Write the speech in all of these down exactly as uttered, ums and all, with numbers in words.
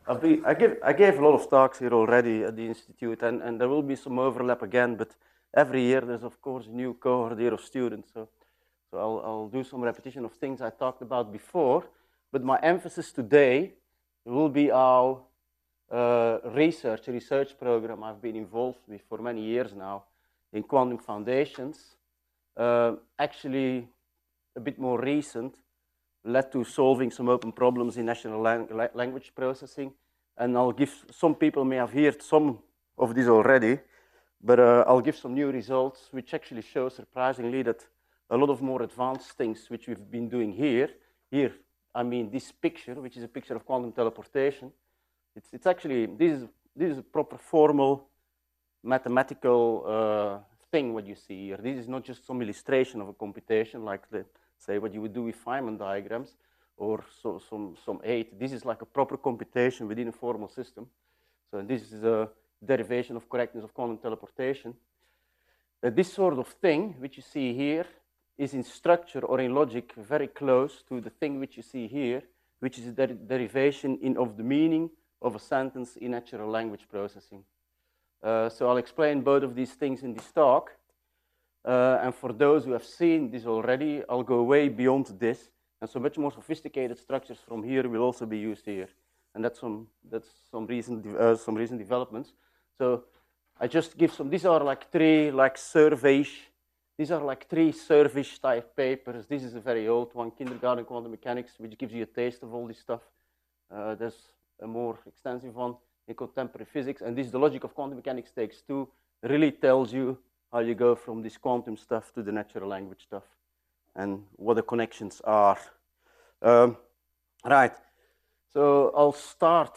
I'll be, I, give, I gave a lot of talks here already at the Institute, and, and there will be some overlap again, but every year there's, of course, a new cohort here of students. So, so I'll, I'll do some repetition of things I talked about before, but my emphasis today will be our uh, research, research program I've been involved with for many years now in quantum foundations. Uh, actually, a bit more recent, led to solving some open problems in natural lang language processing. And I'll give, some people may have heard some of this already, but uh, I'll give some new results which actually show surprisingly that a lot of more advanced things which we've been doing here, here, I mean this picture, which is a picture of quantum teleportation, it's, it's actually, this is, this is a proper formal mathematical uh, thing what you see here. This is not just some illustration of a computation like the, say, what you would do with Feynman diagrams or so, some, some aid. This is like a proper computation within a formal system. So this is a derivation of correctness of quantum teleportation. Uh, this sort of thing, which you see here, is in structure or in logic very close to the thing which you see here, which is a der derivation in, of the meaning of a sentence in natural language processing. Uh, so I'll explain both of these things in this talk. Uh, and for those who have seen this already, I'll go way beyond this. And so much more sophisticated structures from here will also be used here. And that's some, that's some, recent, uh, some recent developments. So I just give some, these are like three like surveys. These are like three survey type papers. This is a very old one, Kindergarten Quantum Mechanics, which gives you a taste of all this stuff. Uh, there's a more extensive one in contemporary physics. And this, the logic of quantum mechanics takes two, really tells you how you go from this quantum stuff to the natural language stuff and what the connections are. Um, right, so I'll start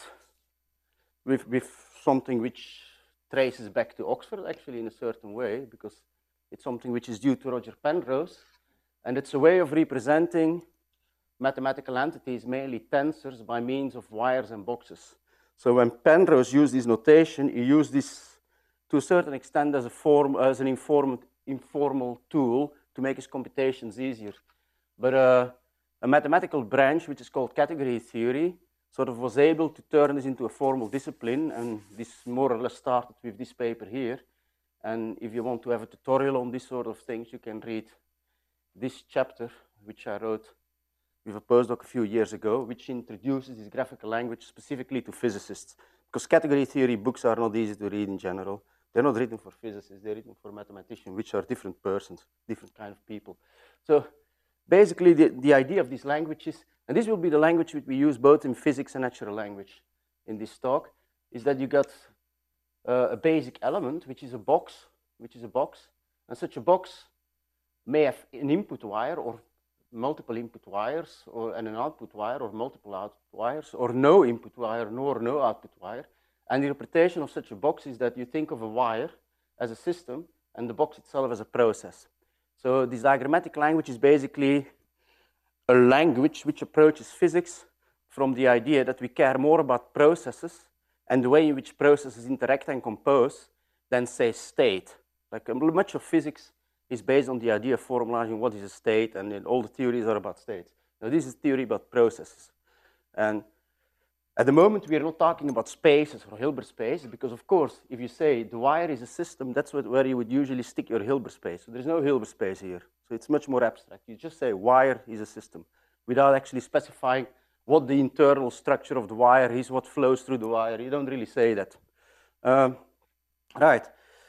with, with something which traces back to Oxford, actually, in a certain way, because it's something which is due to Roger Penrose, and it's a way of representing mathematical entities, mainly tensors, by means of wires and boxes. So when Penrose used this notation, he used this to a certain extent as, a form, as an inform, informal tool to make his computations easier. But uh, a mathematical branch, which is called category theory, sort of was able to turn this into a formal discipline, and this more or less started with this paper here. And if you want to have a tutorial on this sort of things, you can read this chapter, which I wrote with a postdoc a few years ago, which introduces this graphical language specifically to physicists. Because category theory books are not easy to read in general. They're not written for physicists, they're written for mathematicians, which are different persons, different kind of people. So basically the, the idea of these languages, and this will be the language which we use both in physics and natural language in this talk, is that you got uh, a basic element, which is a box, which is a box, and such a box may have an input wire or multiple input wires or and an output wire or multiple output wires or no input wire nor no output wire. And the interpretation of such a box is that you think of a wire as a system and the box itself as a process. So this diagrammatic language is basically a language which approaches physics from the idea that we care more about processes and the way in which processes interact and compose than, say, state. Like much of physics is based on the idea of formalizing what is a state, and then all the theories are about states. Now, this is theory about processes. And at the moment, we are not talking about spaces or Hilbert space, because, of course, if you say the wire is a system, that's what, where you would usually stick your Hilbert space. So there's no Hilbert space here. So it's much more abstract. You just say wire is a system without actually specifying what the internal structure of the wire is, what flows through the wire. You don't really say that. Um, right.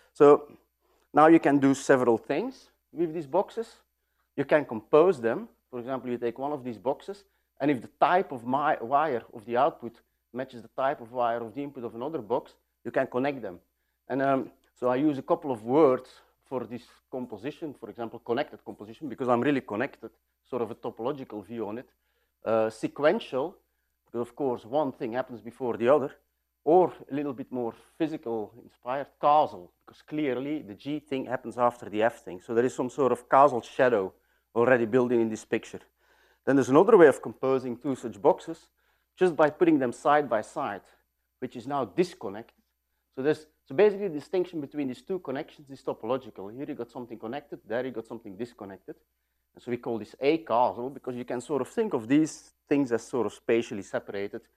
So now you can do several things with these boxes. You can compose them. For example, you take one of these boxes, and if the type of my wire of the output matches the type of wire of the input of another box, you can connect them. And um, so I use a couple of words for this composition, for example, connected composition, because I'm really connected, sort of a topological view on it. Uh, sequential, because of course one thing happens before the other, or a little bit more physical inspired, causal, because clearly the G thing happens after the F thing. So there is some sort of causal shadow already built in in this picture. Then there's another way of composing two such boxes, just by putting them side by side, which is now disconnected. So there's so basically the distinction between these two connections is topological. Here you got something connected, there you got something disconnected. And so we call this acausal, because you can sort of think of these things as sort of spatially separated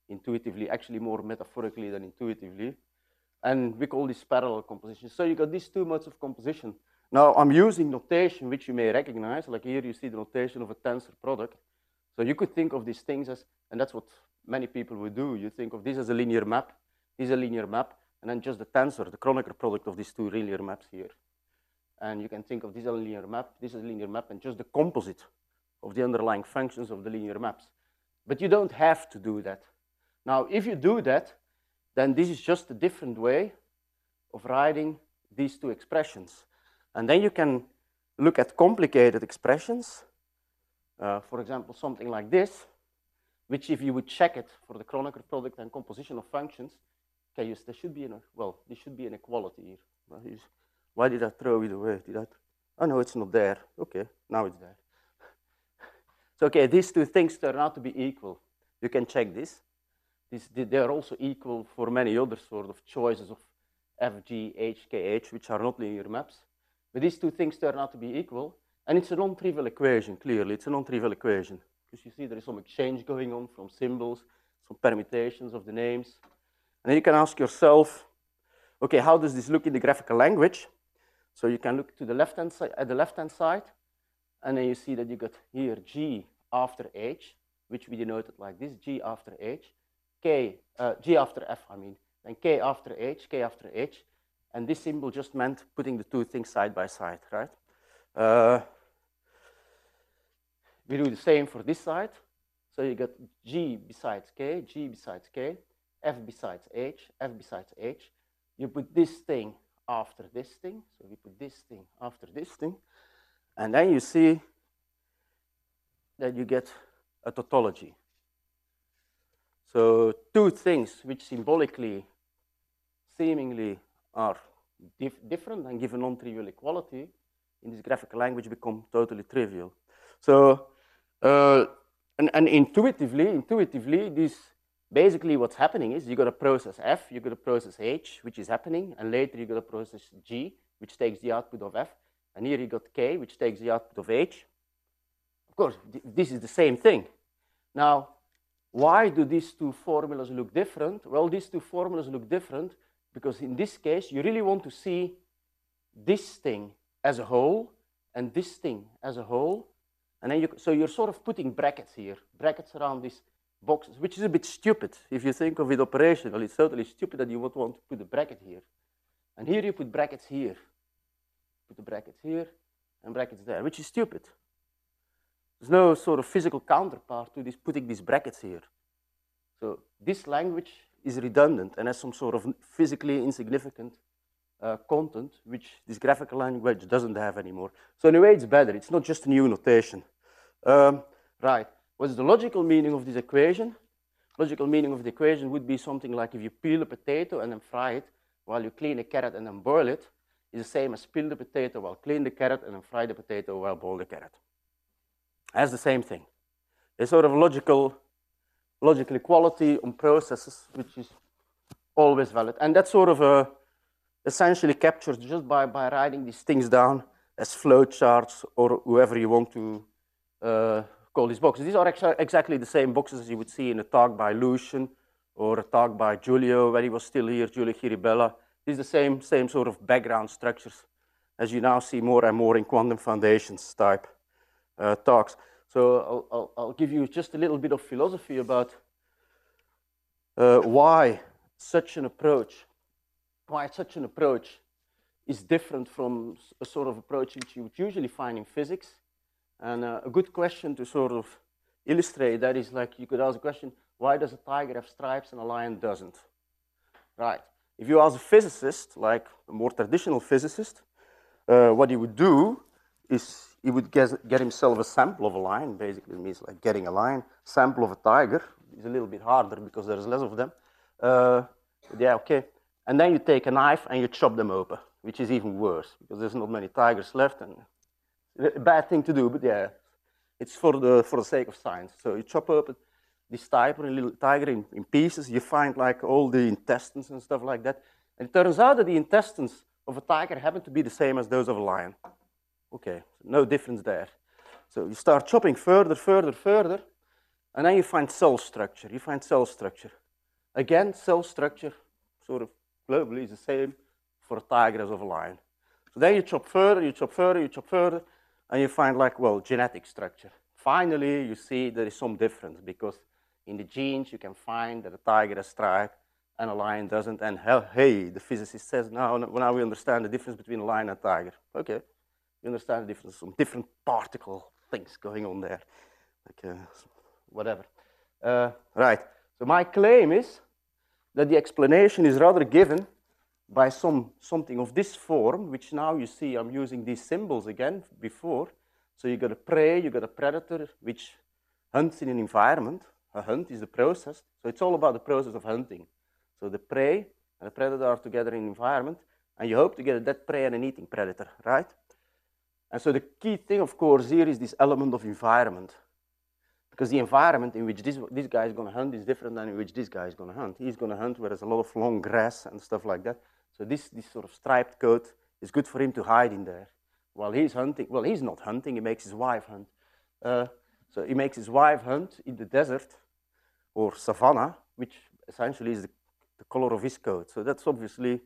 intuitively, actually more metaphorically than intuitively. And we call this parallel composition. So you got these two modes of composition. Now I'm using notation which you may recognize, like here you see the notation of a tensor product. So you could think of these things as, and that's what many people would do, you think of this as a linear map, this is a linear map, and then just the tensor, the Kronecker product of these two linear maps here. And you can think of this as a linear map, this is a linear map, and just the composite of the underlying functions of the linear maps. But you don't have to do that. Now, if you do that, then this is just a different way of writing these two expressions. And then you can look at complicated expressions, uh, for example, something like this, which if you would check it for the Kronecker product and composition of functions, okay, there should be an, well, there should be an equality here. Why did I throw it away? Did I? Oh no, it's not there. Okay, now it's there. So okay, these two things turn out to be equal. You can check this. This they are also equal for many other sort of choices of F, G, H, K, H, which are not linear maps. But these two things turn out to be equal, and it's a non-trivial equation, clearly. It's a non-trivial equation, because you see there is some exchange going on from symbols, some permutations of the names. And then you can ask yourself, okay, how does this look in the graphical language? So you can look to the left-hand side, at the left-hand side, and then you see that you got here G after H, which we denoted like this, G after H, K, uh, G after F, I mean, and K after H, K after H. And this symbol just meant putting the two things side by side, right? Uh, we do the same for this side. So you got G besides K, G besides K, F besides H, F besides H. You put this thing after this thing. So we put this thing after this thing. And then you see that you get a tautology. So two things which symbolically, seemingly are dif different and give a non-trivial equality in this graphical language become totally trivial. So, uh, and, and intuitively, intuitively, this basically what's happening is you got a process F, you got a process H, which is happening, and later you got a process G, which takes the output of F, and here you got K, which takes the output of H. Of course, th this is the same thing. Now, why do these two formulas look different? Well, these two formulas look different because in this case, you really want to see this thing as a whole and this thing as a whole. And then you, so you're sort of putting brackets here, brackets around these boxes, which is a bit stupid. If you think of it operationally, it's totally stupid that you would want to put a bracket here. And here you put brackets here. Put the brackets here and brackets there, which is stupid. There's no sort of physical counterpart to this putting these brackets here. So this language is redundant and has some sort of physically insignificant uh, content, which this graphical language doesn't have anymore. So in a way, it's better. It's not just a new notation. Um, right. What's the logical meaning of this equation? Logical meaning of the equation would be something like if you peel a potato and then fry it, while you clean a carrot and then boil it, is the same as peel the potato while clean the carrot and then fry the potato while boil the carrot. That's the same thing. It's sort of logical, logical equality on processes, which is always valid. And that's sort of a, essentially captured just by, by writing these things down as flowcharts or whoever you want to uh, call these boxes. These are ex exactly the same boxes as you would see in a talk by Lucian or a talk by Giulio, when he was still here, Giulio Chiribella. These are the same, same sort of background structures as you now see more and more in quantum foundations type uh, talks. So I'll, I'll, I'll give you just a little bit of philosophy about uh, why such an approach, why such an approach is different from a sort of approach which you would usually find in physics. And uh, a good question to sort of illustrate that is like you could ask the question, why does a tiger have stripes and a lion doesn't? Right. If you ask a physicist, like a more traditional physicist, uh, what he would do is he would get, get himself a sample of a lion, basically it means like getting a lion, sample of a tiger, is a little bit harder because there's less of them. Uh, yeah, okay. And then you take a knife and you chop them open, which is even worse because there's not many tigers left and a bad thing to do, but yeah, it's for the, for the sake of science. So you chop open this tiger, a little tiger in, in pieces, you find like all the intestines and stuff like that. And it turns out that the intestines of a tiger happen to be the same as those of a lion. Okay, no difference there. So you start chopping further, further, further, And then you find cell structure. You find cell structure. Again, cell structure sort of globally is the same for a tiger as of a lion. So then you chop further, you chop further, you chop further, and you find like, well, genetic structure. Finally, you see there is some difference because in the genes you can find that a tiger has stripe and a lion doesn't. And hey, the physicist says, now, now we understand the difference between a lion and a tiger. Okay, you understand the difference, some different particle things going on there, like uh, whatever. Uh, right, so my claim is that the explanation is rather given by some, something of this form, which now you see I'm using these symbols again before. So you got a prey, you got a predator, which hunts in an environment. A hunt is the process. So it's all about the process of hunting. So the prey and the predator are together in an environment, and you hope to get a dead prey and an eating predator, right? And so the key thing, of course, here is this element of environment. Because the environment in which this, this guy is going to hunt is different than in which this guy is going to hunt. He's going to hunt where there's a lot of long grass and stuff like that. So this, this sort of striped coat is good for him to hide in there. While he's hunting, well, he's not hunting, he makes his wife hunt. Uh, so he makes his wife hunt in the desert or savanna, which essentially is the, the color of his coat. So that's obviously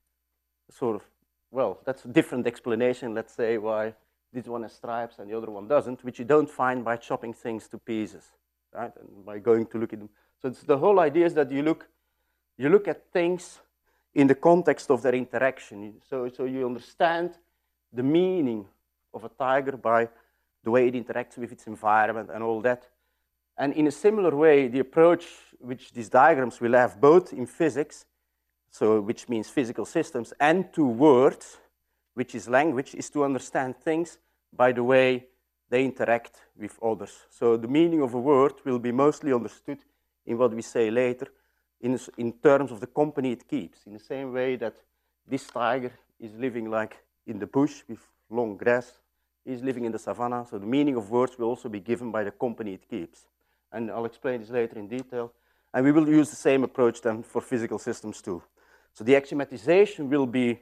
sort of, well, that's a different explanation, let's say, why this one has stripes and the other one doesn't, which you don't find by chopping things to pieces, right? And by going to look at them. So it's the whole idea is that you look, you look at things in the context of their interaction. So, so you understand the meaning of a tiger by the way it interacts with its environment and all that. And in a similar way, the approach which these diagrams will have both in physics, so which means physical systems, and to words, which is language, is to understand things by the way they interact with others. So the meaning of a word will be mostly understood in what we say later in, in terms of the company it keeps, in the same way that this tiger is living like in the bush with long grass, he's living in the savannah, so the meaning of words will also be given by the company it keeps. And I'll explain this later in detail. And we will use the same approach then for physical systems too. So the axiomatization will be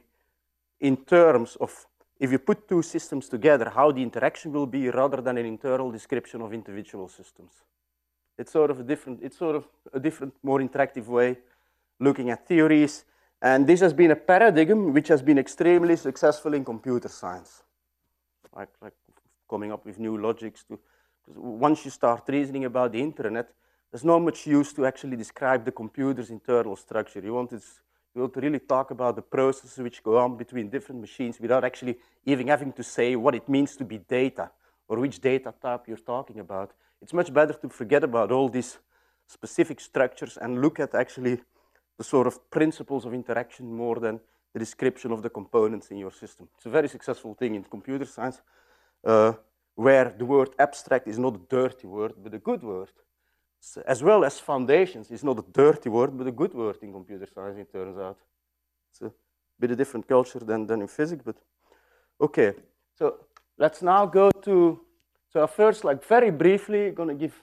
in terms of, if you put two systems together, how the interaction will be rather than an internal description of individual systems. It's sort of a different, it's sort of a different, more interactive way looking at theories. And this has been a paradigm which has been extremely successful in computer science. Like, like coming up with new logics to, once you start reasoning about the internet, there's not much use to actually describe the computer's internal structure. You want, to, you want to really talk about the processes which go on between different machines without actually even having to say what it means to be data or which data type you're talking about. It's much better to forget about all these specific structures and look at actually the sort of principles of interaction more than the description of the components in your system. It's a very successful thing in computer science, uh, where the word abstract is not a dirty word, but a good word. So, as well as foundations is not a dirty word, but a good word in computer science, it turns out. It's a bit of different culture than, than in physics, but okay. So let's now go to, so first, like very briefly, going to give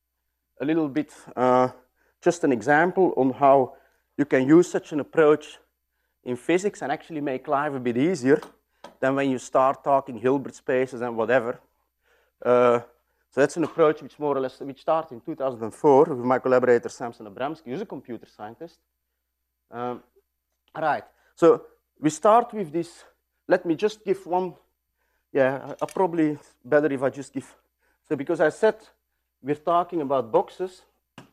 a little bit, uh, just an example on how you can use such an approach in physics and actually make life a bit easier than when you start talking Hilbert spaces and whatever. Uh, so that's an approach which more or less, which started in two thousand four with my collaborator Samson Abramsky, who's a computer scientist. Um, right, so we start with this, let me just give one, yeah, I probably better if I just give, so because I said we're talking about boxes,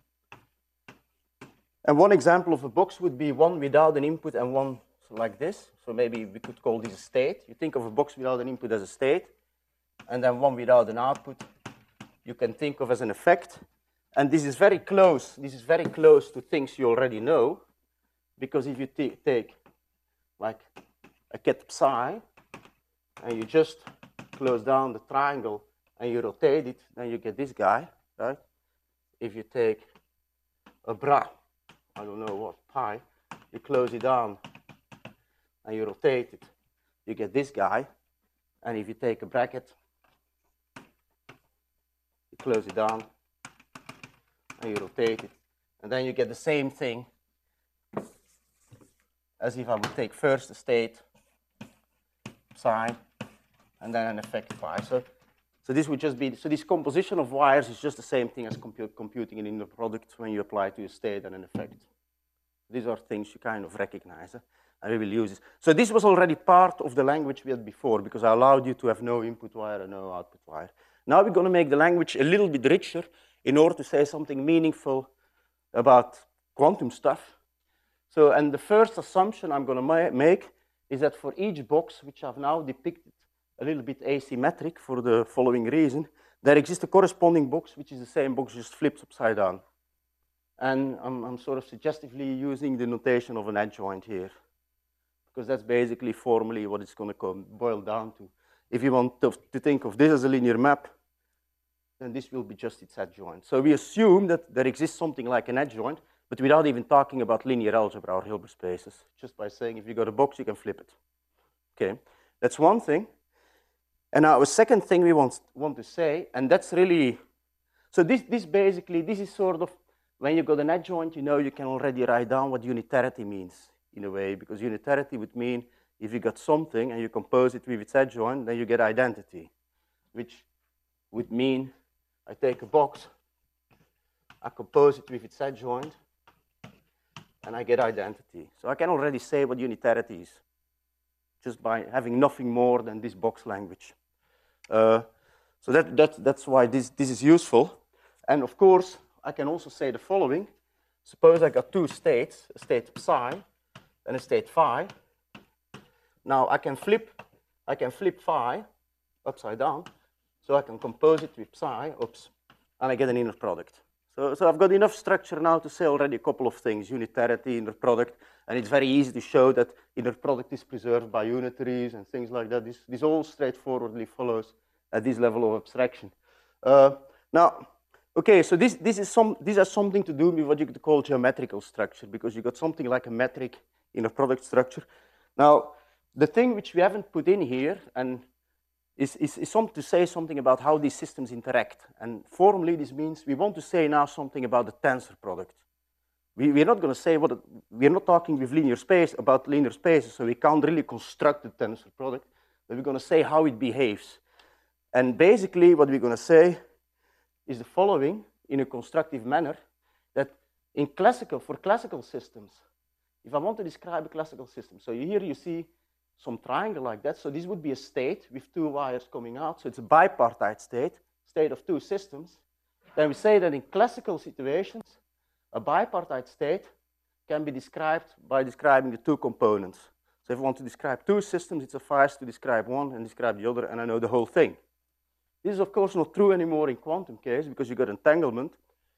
and one example of a box would be one without an input and one like this. So maybe we could call this a state. You think of a box without an input as a state, and then one without an output you can think of as an effect. And this is very close. This is very close to things you already know, because if you take like a ket psi, and you just close down the triangle and you rotate it, then you get this guy, right? If you take a bra, I don't know what, pi, you close it down and you rotate it, you get this guy. And if you take a bracket, you close it down and you rotate it, and then you get the same thing as if I would take first a state psi and then an effect pi. So, so So this would just be, so this composition of wires is just the same thing as compute, computing an inner product when you apply to a state and an effect. These are things you kind of recognize, eh? And we will use this. So this was already part of the language we had before because I allowed you to have no input wire and no output wire. Now we're going to make the language a little bit richer in order to say something meaningful about quantum stuff. So, and the first assumption I'm going to ma make is that for each box, which I've now depicted a little bit asymmetric for the following reason, there exists a corresponding box, which is the same box just flipped upside down. And I'm, I'm sort of suggestively using the notation of an adjoint here, because that's basically formally what it's going to come, boil down to. If you want to, to think of this as a linear map, then this will be just its adjoint. So we assume that there exists something like an adjoint, but without even talking about linear algebra or Hilbert spaces, just by saying if you got a box, you can flip it. Okay, that's one thing. And now a second thing we want, want to say, and that's really, so this, this basically, this is sort of, when you got an adjoint, you know you can already write down what unitarity means in a way, because unitarity would mean if you got something and you compose it with its adjoint, then you get identity, which would mean I take a box, I compose it with its adjoint, and I get identity. So I can already say what unitarity is, just by having nothing more than this box language. Uh, so that, that, that's why this, this is useful. And of course, I can also say the following. Suppose I got two states, a state psi and a state phi. Now I can flip, I can flip phi upside down, so I can compose it with psi, oops, and I get an inner product. So, so I've got enough structure now to say already a couple of things, unitarity, inner product, and it's very easy to show that inner product is preserved by unitaries and things like that. This, this all straightforwardly follows at this level of abstraction. Uh, now, okay, so this, this, is some, this has something to do with what you could call geometrical structure, because you got something like a metric inner product structure. Now, the thing which we haven't put in here, and is, is, is some, to say something about how these systems interact. And formally, this means we want to say now something about the tensor product. We, we're not going to say what, it, we're not talking with linear space about linear spaces, so we can't really construct the tensor product, but we're going to say how it behaves. And basically, what we're going to say is the following in a constructive manner, that in classical, for classical systems, if I want to describe a classical system, so here you see some triangle like that, so this would be a state with two wires coming out, so it's a bipartite state, state of two systems. Then we say that in classical situations, a bipartite state can be described by describing the two components. So if I want to describe two systems, it's suffices to describe one and describe the other, and I know the whole thing. This is, of course, not true anymore in quantum case because you got entanglement.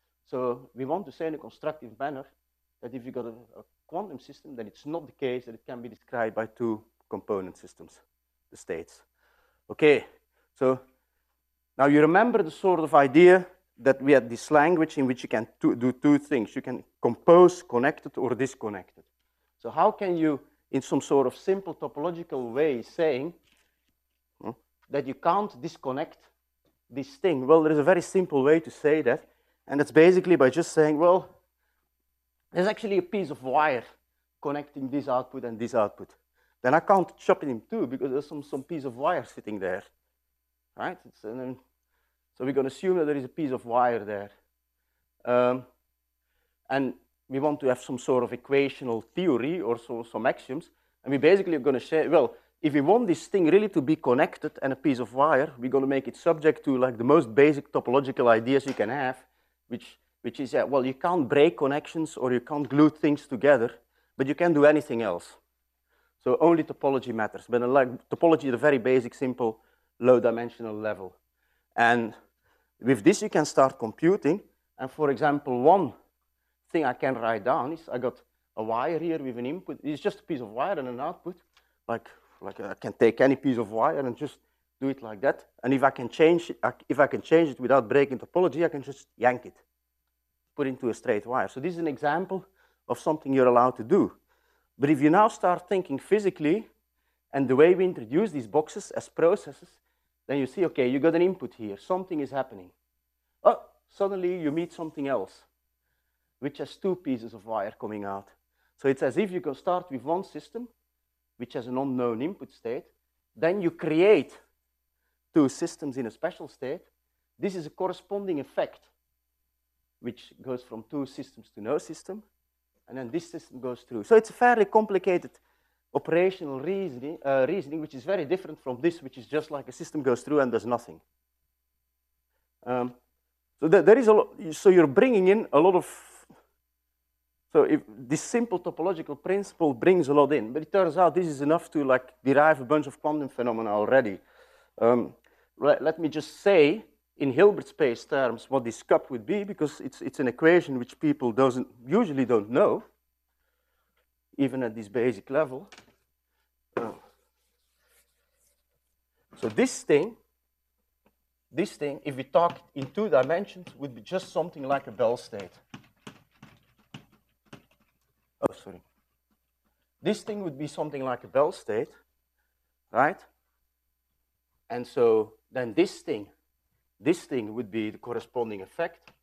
So we want to say in a constructive manner that if you got a, a quantum system, then it's not the case that it can be described by two component systems, the states. Okay, so now you remember the sort of idea that we had this language in which you can do two things. You can compose connected or disconnected. So how can you, in some sort of simple topological way, saying hmm, that you can't disconnect this thing? Well, there is a very simple way to say that, and that's basically by just saying, well, there's actually a piece of wire connecting this output and this output. Then I can't chop it in two because there's some, some piece of wire sitting there, right? It's, and then, so we're going to assume that there is a piece of wire there. Um, and we want to have some sort of equational theory or so, some axioms, and we basically are going to say, well, if we want this thing really to be connected and a piece of wire, we're going to make it subject to like the most basic topological ideas you can have, which, which is, yeah, well, you can't break connections or you can't glue things together, but you can do anything else. So only topology matters, but like topology at a very basic, simple, low-dimensional level. And with this, you can start computing. And for example, one thing I can write down is I got a wire here with an input. It's just a piece of wire and an output. Like, like I can take any piece of wire and just do it like that. And if I can change it, if I can change it without breaking topology, I can just yank it, put it into a straight wire. So this is an example of something you're allowed to do. But if you now start thinking physically, and the way we introduce these boxes as processes, then you see, okay, you got an input here, something is happening. Oh, suddenly you meet something else, which has two pieces of wire coming out. So it's as if you can start with one system, which has an unknown input state, then you create two systems in a special state, this is a corresponding effect, which goes from two systems to no system, and then this system goes through. So it's a fairly complicated operational reasoning, uh, reasoning, which is very different from this, which is just like a system goes through and does nothing. Um, so th there is a lot, so you're bringing in a lot of, so if this simple topological principle brings a lot in, but it turns out this is enough to like derive a bunch of quantum phenomena already. Um, let, let me just say, in Hilbert space terms, what this cup would be, because it's, it's an equation which people doesn't, usually don't know, even at this basic level. Uh, so this thing, this thing, if we talk in two dimensions, would be just something like a Bell state. Oh, sorry. This thing would be something like a Bell state, right? And so then this thing, this thing would be the corresponding effect,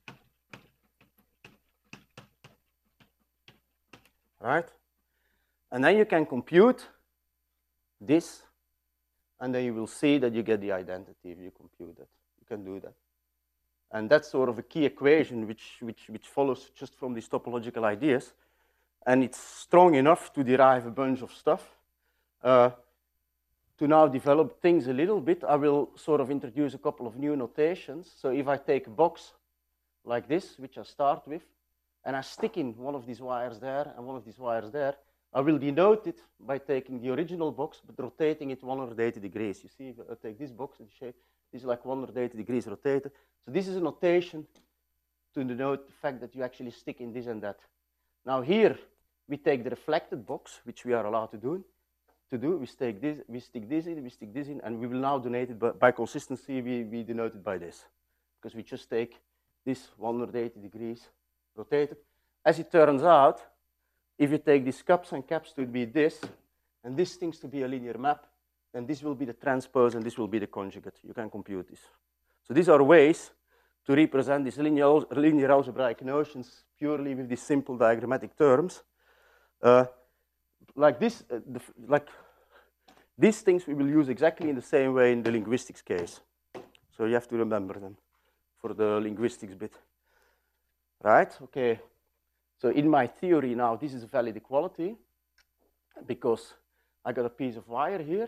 right? And then you can compute this, and then you will see that you get the identity if you compute it. You can do that. And that's sort of a key equation which, which, which follows just from these topological ideas. And it's strong enough to derive a bunch of stuff. Uh, to now develop things a little bit, I will sort of introduce a couple of new notations. So if I take a box like this, which I start with, and I stick in one of these wires there and one of these wires there, I will denote it by taking the original box, but rotating it one hundred eighty degrees. You see, if I take this box in shape, this is like one hundred eighty degrees rotated. So this is a notation to denote the fact that you actually stick in this and that. Now here, we take the reflected box, which we are allowed to do. To do, we stick this, we stick this in, we stick this in, and we will now donate it by, by consistency. We, we denote it by this, because we just take this one hundred eighty degrees rotated. As it turns out, if you take these cups and caps to be this, and this things to be a linear map, then this will be the transpose, and this will be the conjugate. You can compute this. So these are ways to represent these linear, linear algebraic notions purely with these simple diagrammatic terms. Uh, like this, uh, the, like these things we will use exactly in the same way in the linguistics case. So you have to remember them for the linguistics bit. Right? Okay. So in my theory now, this is a valid equality because I got a piece of wire here.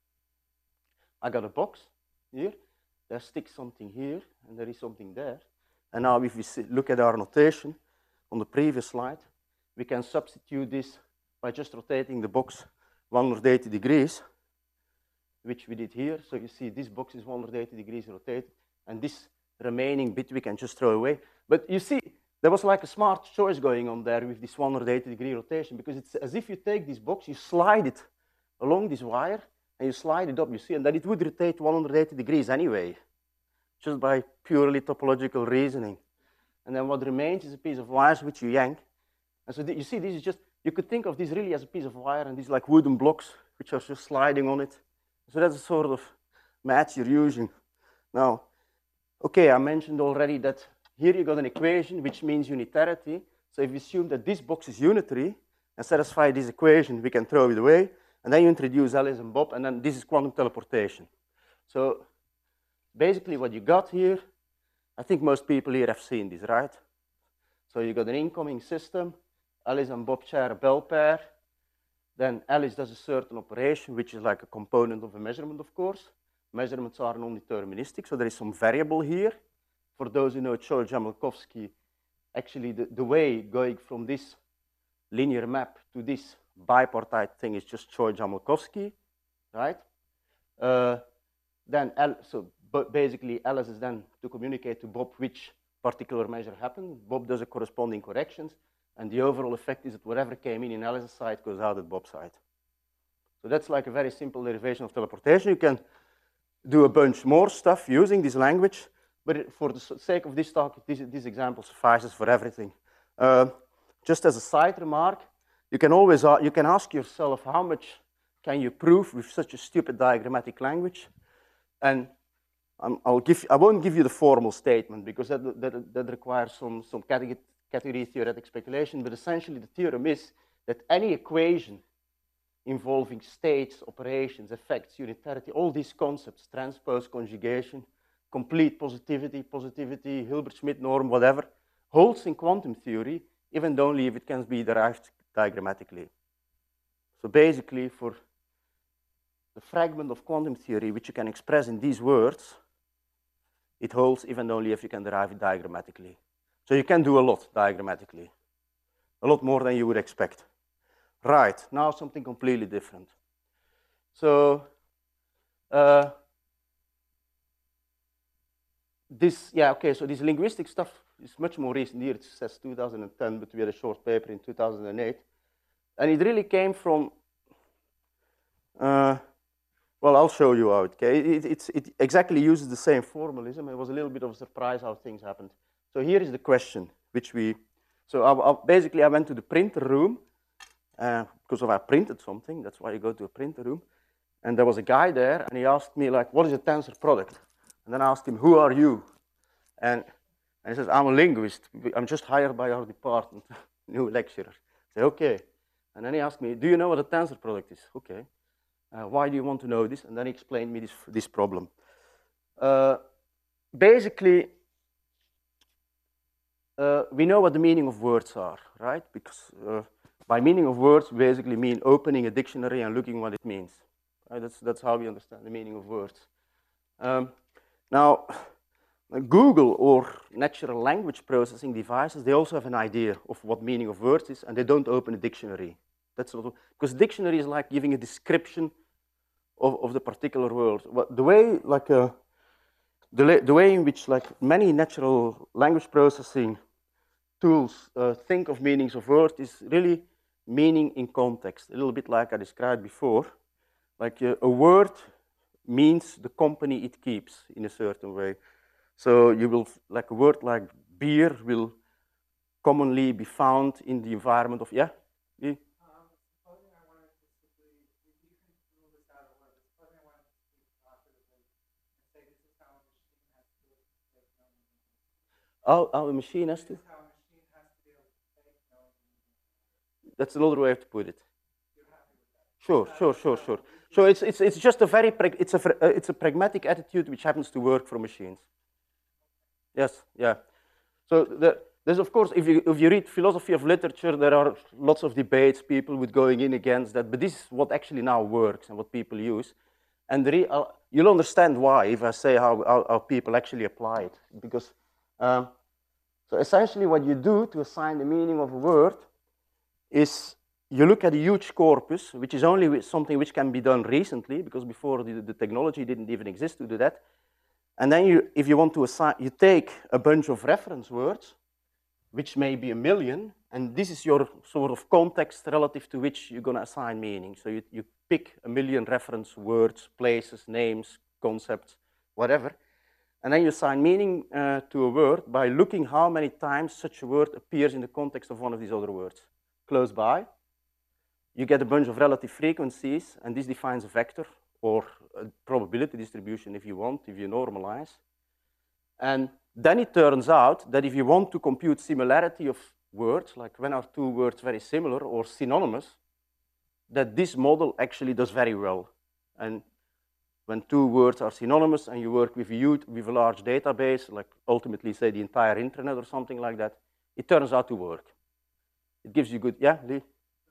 I got a box here. There sticks something here, and there is something there. And now if we look at our notation on the previous slide, we can substitute this by just rotating the box one hundred eighty degrees, which we did here. So you see this box is one hundred eighty degrees rotated, and this remaining bit we can just throw away. But you see, there was like a smart choice going on there with this one hundred eighty degree rotation, because it's as if you take this box, you slide it along this wire, and you slide it up, you see, and then it would rotate one hundred eighty degrees anyway, just by purely topological reasoning. And then what remains is a piece of wires which you yank. And so you see, this is just, you could think of this really as a piece of wire and these like wooden blocks which are just sliding on it. So that's the sort of match you're using. Now, okay, I mentioned already that here you got an equation which means unitarity. So if we assume that this box is unitary and satisfy this equation, we can throw it away. And then you introduce Alice and Bob, and then this is quantum teleportation. So basically what you got here, I think most people here have seen this, right? So you got an incoming system. Alice and Bob share a Bell pair. Then Alice does a certain operation, which is like a component of a measurement, of course. Measurements are non-deterministic, so there is some variable here. For those who know Choy-Jamelkovsky, actually the, the way going from this linear map to this bipartite thing is just Choy-Jamelkovsky, right? Uh, then, Al so but basically Alice is then to communicate to Bob which particular measure happened. Bob does a corresponding corrections, and the overall effect is that whatever came in in Alice's side goes out at Bob's side. So that's like a very simple derivation of teleportation. You can do a bunch more stuff using this language, but for the sake of this talk, this, this example suffices for everything. Uh, just as a side remark, you can always uh, you can ask yourself how much can you prove with such a stupid diagrammatic language, and um, I'll give I won't give you the formal statement because that that, that requires some some category, category theoretic speculation. But essentially, the theorem is that any equation involving states, operations, effects, unitarity, all these concepts, transpose, conjugation, complete positivity, positivity, Hilbert-Schmidt norm, whatever, holds in quantum theory, even only if it can be derived diagrammatically. So basically, for the fragment of quantum theory, which you can express in these words, it holds even only if you can derive it diagrammatically. So you can do a lot diagrammatically, a lot more than you would expect. Right, now something completely different. So uh, this, yeah, okay, so this linguistic stuff is much more recent. Here it says two thousand ten, but we had a short paper in two thousand eight. And it really came from, uh, well, I'll show you how it came. It, it, it exactly uses the same formalism. It was a little bit of a surprise how things happened. So here is the question, which we, so I, I, basically I went to the printer room, uh, because of I printed something, that's why you go to a printer room. And there was a guy there, and he asked me, like, what is a tensor product? And then I asked him, who are you? And, and he says, I'm a linguist. I'm just hired by our department, new lecturer. I say, okay. And then he asked me, do you know what a tensor product is? Okay. Uh, why do you want to know this? And then he explained me this, this problem. Uh, basically, uh, we know what the meaning of words are, right? Because uh, by meaning of words, we basically mean opening a dictionary and looking what it means. Right? That's, that's how we understand the meaning of words. Um, now, Google or natural language processing devices, they also have an idea of what meaning of words is, and they don't open a dictionary. That's what, because dictionary is like giving a description of, of the particular word. The way, like, uh, the, the way in which, like, many natural language processing tools uh, think of meanings of words is really meaning in context. A little bit like I described before. Like uh, a word means the company it keeps in a certain way. So you will, like a word like beer will commonly be found in the environment of, yeah? yeah? Um, supposing I wanted to simply, you can rule this out a little, supposing I wanted to speak positively and say this is how a machine has to do it to take no meaning. Oh, how a machine has to? This is how a machine has to be able to take no meaning. That's another way to put it. You're happy with that? Sure, sure, sure, sure. So it's, it's, it's just a very, it's a, it's a pragmatic attitude which happens to work for machines. Yes, yeah. So the, there's, of course, if you, if you read philosophy of literature, there are lots of debates, people with going in against that, but this is what actually now works and what people use. And the, uh, you'll understand why if I say how, how, how people actually apply it. Because, um, so essentially what you do to assign the meaning of a word is you look at a huge corpus, which is only something which can be done recently, because before the, the technology didn't even exist to do that. And then you, if you want to assign, you take a bunch of reference words, which may be a million, and this is your sort of context relative to which you're going to assign meaning. So you, you pick a million reference words, places, names, concepts, whatever, and then you assign meaning uh, to a word by looking how many times such a word appears in the context of one of these other words. Close by, you get a bunch of relative frequencies, and this defines a vector, or a probability distribution if you want, if you normalize. And then it turns out that if you want to compute similarity of words, like when are two words very similar or synonymous, that this model actually does very well. And when two words are synonymous and you work with a, huge, with a large database, like ultimately say the entire internet or something like that, it turns out to work. It gives you good, yeah, Lee?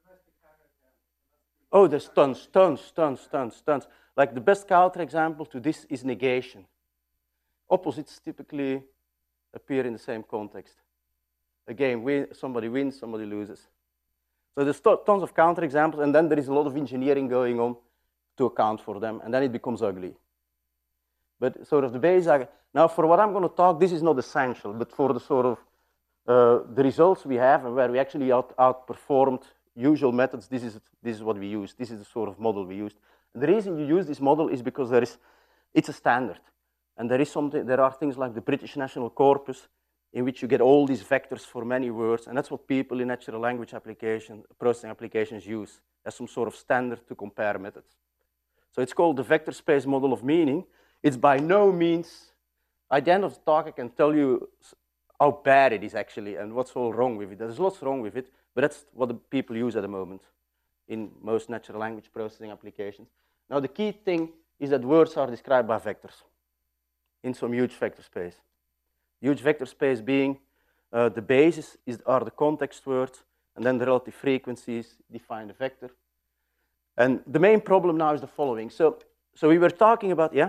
Oh, there's tons, tons, tons, tons, tons. Like the best counterexample to this is negation. Opposites typically appear in the same context. Again, win, somebody wins, somebody loses. So there's tons of counterexamples, and then there is a lot of engineering going on to account for them, and then it becomes ugly. But sort of the basic, now for what I'm going to talk, this is not essential, but for the sort of uh, the results we have and where we actually out, outperformed usual methods, this is, this is what we use. This is the sort of model we used. And the reason you use this model is because there is, it's a standard. And there is something, there are things like the British National Corpus in which you get all these vectors for many words, and that's what people in natural language application, processing applications use as some sort of standard to compare methods. So it's called the vector space model of meaning. It's by no means, at the end of the talk I can tell you how bad it is actually and what's all wrong with it. There's lots wrong with it, but that's what the people use at the moment. in most natural language processing applications. Now the key thing is that words are described by vectors in some huge vector space. Huge vector space being uh, the basis is, are the context words, and then the relative frequencies define the vector. And the main problem now is the following. So, so we were talking about, yeah?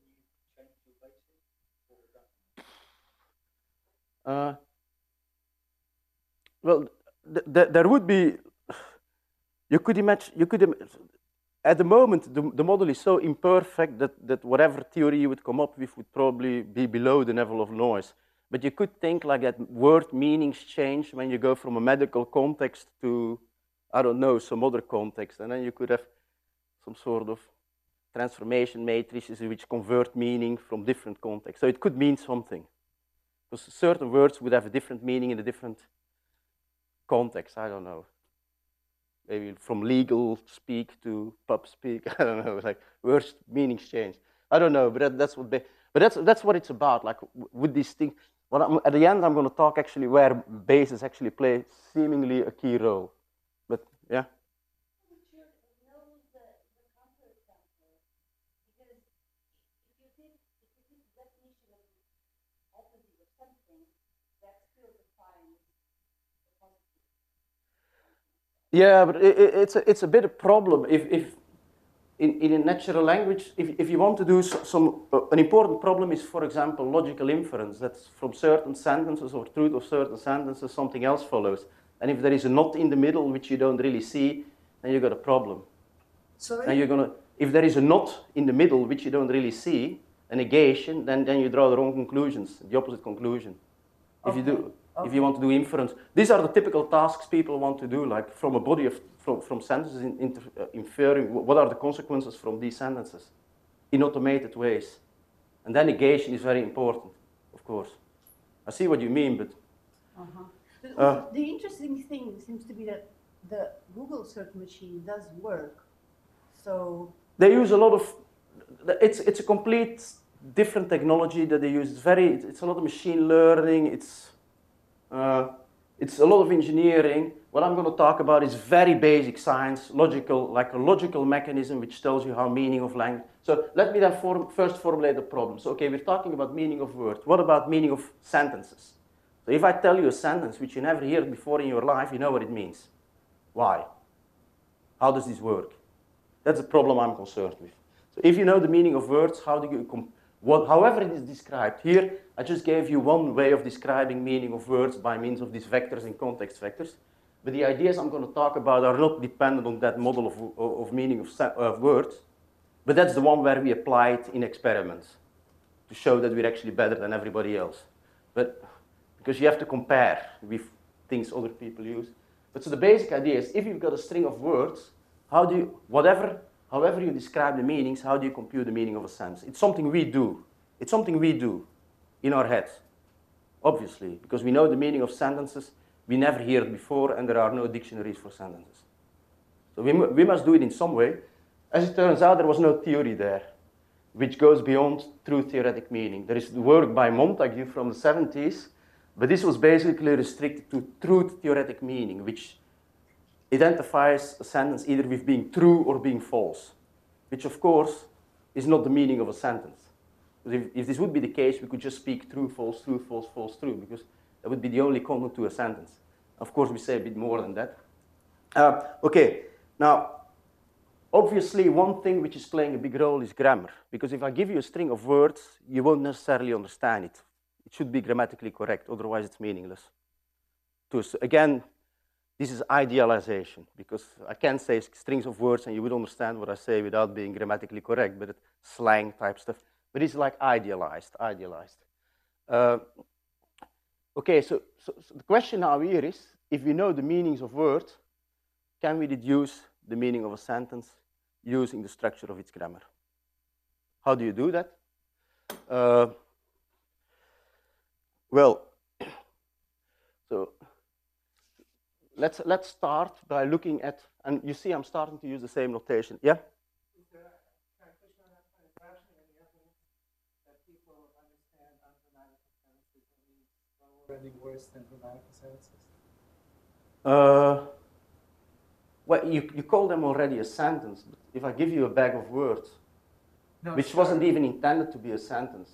Uh, well, th th there would be, you could imagine, you could, at the moment, the, the model is so imperfect that, that whatever theory you would come up with would probably be below the level of noise. But you could think like that word meanings change when you go from a medical context to, I don't know, some other context. And then you could have some sort of transformation matrices which convert meaning from different contexts. So it could mean something. Because certain words would have a different meaning in a different context. I don't know. Maybe from legal speak to pub speak. I don't know. Like words meanings change. I don't know, but that, that's what. They, but that's that's what it's about. Like with these things. Well, I'm, at the end, I'm going to talk actually where bases actually play seemingly a key role. But yeah. Yeah, but it, it, it's a it's a bit of problem if if in, in a natural language, if, if you want to do some, uh, an important problem is, for example, logical inference. That's from certain sentences or truth of certain sentences, something else follows. And if there is a not in the middle, which you don't really see, then you got a problem. Sorry? Then you're gonna, if there is a not in the middle, which you don't really see, a negation, then, then you draw the wrong conclusions, the opposite conclusion. If Okay. you do, Okay. if you want to do inference, these are the typical tasks people want to do, like from a body of, from, from sentences, in, in, uh, inferring what are the consequences from these sentences in automated ways. And then negation is very important, of course. I see what you mean, but... Uh-huh. But Uh, the interesting thing seems to be that the Google search machine does work. So... They use a lot of... It's, it's a complete different technology that they use. It's, very, it's a lot of machine learning. It's... Uh, it's a lot of engineering. What I'm going to talk about is very basic science, logical, like a logical mechanism which tells you how meaning of language. So let me then form, first formulate the problem. So okay, we're talking about meaning of words. What about meaning of sentences? So if I tell you a sentence which you never heard before in your life, you know what it means. Why? How does this work? That's the problem I'm concerned with. So if you know the meaning of words, how do you com what, however it is described here, I just gave you one way of describing meaning of words by means of these vectors and context vectors. But the ideas I'm going to talk about are not dependent on that model of, of, of meaning of, of words. But that's the one where we apply it in experiments to show that we're actually better than everybody else. But because you have to compare with things other people use. But so the basic idea is if you've got a string of words, how do you, whatever, however you describe the meanings, how do you compute the meaning of a sentence? It's something we do. It's something we do in our heads, obviously, because we know the meaning of sentences. We never heard it before, and there are no dictionaries for sentences. So we, we must do it in some way. As it turns out, there was no theory there, which goes beyond true theoretic meaning. There is the work by Montague from the seventies, but this was basically restricted to truth theoretic meaning, which identifies a sentence either with being true or being false, which of course is not the meaning of a sentence. Because if, if this would be the case, we could just speak true, false, true, false, false, true, because that would be the only content to a sentence. Of course, we say a bit more than that. Uh, okay, now, obviously, one thing which is playing a big role is grammar, because if I give you a string of words, you won't necessarily understand it. It should be grammatically correct, otherwise it's meaningless. To, again, this is idealization, because I can say strings of words and you would understand what I say without being grammatically correct, but it's slang type stuff. But it's like idealized, idealized. Uh, okay, so, so, so the question now here is, if we know the meanings of words, can we deduce the meaning of a sentence using the structure of its grammar? How do you do that? Uh, well, so let's let's start by looking at, and you see I'm starting to use the same notation. Yeah? Is there a transition on that point? Is there actually any evidence that people understand ungrammatical sentences any slower, any worse than grammatical sentences? Uh, well, you, you call them already a sentence. But if I give you a bag of words, No, which sure. wasn't even intended to be a sentence.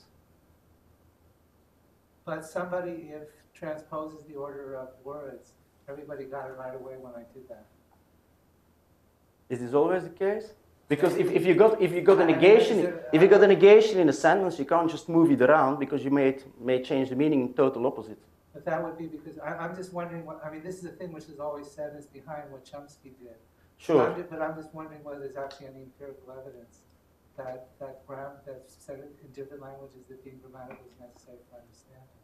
But somebody, if transposes the order of words, everybody got it right away when I did that. Is this always the case? Because if, if you got if you got a I mean, negation is it- if you got a negation in a sentence, you can't just move it around because you may may change the meaning in total opposite. But that would be because, I, I'm just wondering what, I mean, this is a thing which is always said is behind what Chomsky did. But Sure. I'm, ju- but I'm just wondering whether there's actually any empirical evidence that, that gram, that said it in different languages that being grammatical is necessary for understanding.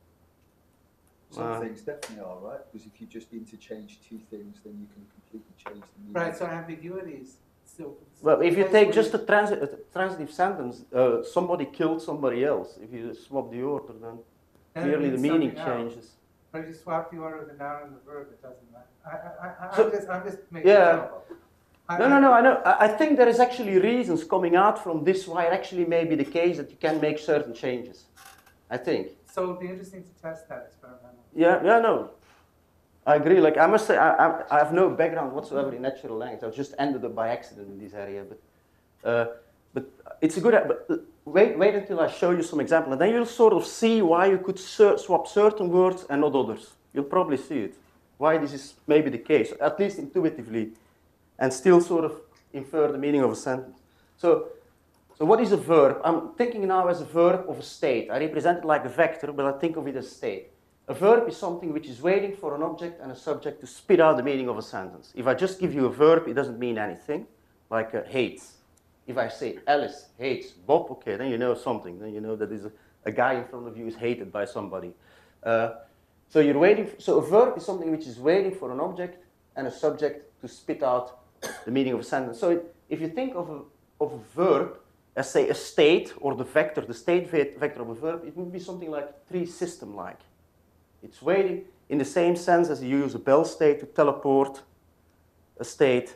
Some Uh, things definitely are, right? Because if you just interchange two things, then you can completely change the meaning. Right, so ambiguities, so. Well, if you place take where just a, transi a transitive sentence, uh, somebody killed somebody else. If you swap the order, then then it clearly the means meaning something else. changes. But if you swap the order of the noun and the verb, it doesn't matter. I, I, I, So- I'm just, I'm just making Yeah. trouble. I- No, no, no, I know. I I think there is actually reasons coming out from this why it actually may be the case that you can make certain changes. I think. So it'd be interesting to test that experimentally. Yeah, yeah, no. I agree. Like I must say, I, I, I have no background whatsoever in natural language. I've just ended up by accident in this area. But, uh, but it's a good. But uh, wait, wait until I show you some example, and then you'll sort of see why you could cer swap certain words and not others. You'll probably see it. Why this is maybe the case, at least intuitively, and still sort of infer the meaning of a sentence. So. So what is a verb? I'm thinking now as a verb of a state. I represent it like a vector, but I think of it as state. A verb is something which is waiting for an object and a subject to spit out the meaning of a sentence. If I just give you a verb, it doesn't mean anything, like uh, hates. If I say Alice hates Bob, okay, then you know something. Then you know that is a, a guy in front of you is hated by somebody. Uh, so you're waiting. For, so a verb is something which is waiting for an object and a subject to spit out the meaning of a sentence. So it, if you think of a, of a verb, as say a state or the vector, the state vector of a verb, it would be something like tree system-like. It's waiting in the same sense as you use a bell state to teleport a state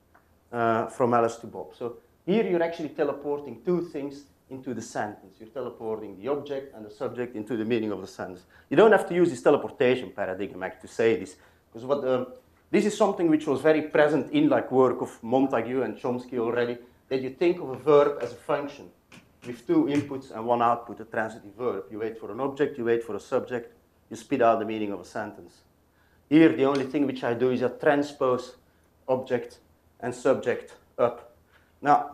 uh, from Alice to Bob. So here you're actually teleporting two things into the sentence. You're teleporting the object and the subject into the meaning of the sentence. You don't have to use this teleportation paradigm to say this, because what um, this is something which was very present in like work of Montague and Chomsky already, that you think of a verb as a function with two inputs and one output, a transitive verb. You wait for an object, you wait for a subject, you spit out the meaning of a sentence. Here, the only thing which I do is I transpose object and subject up. Now,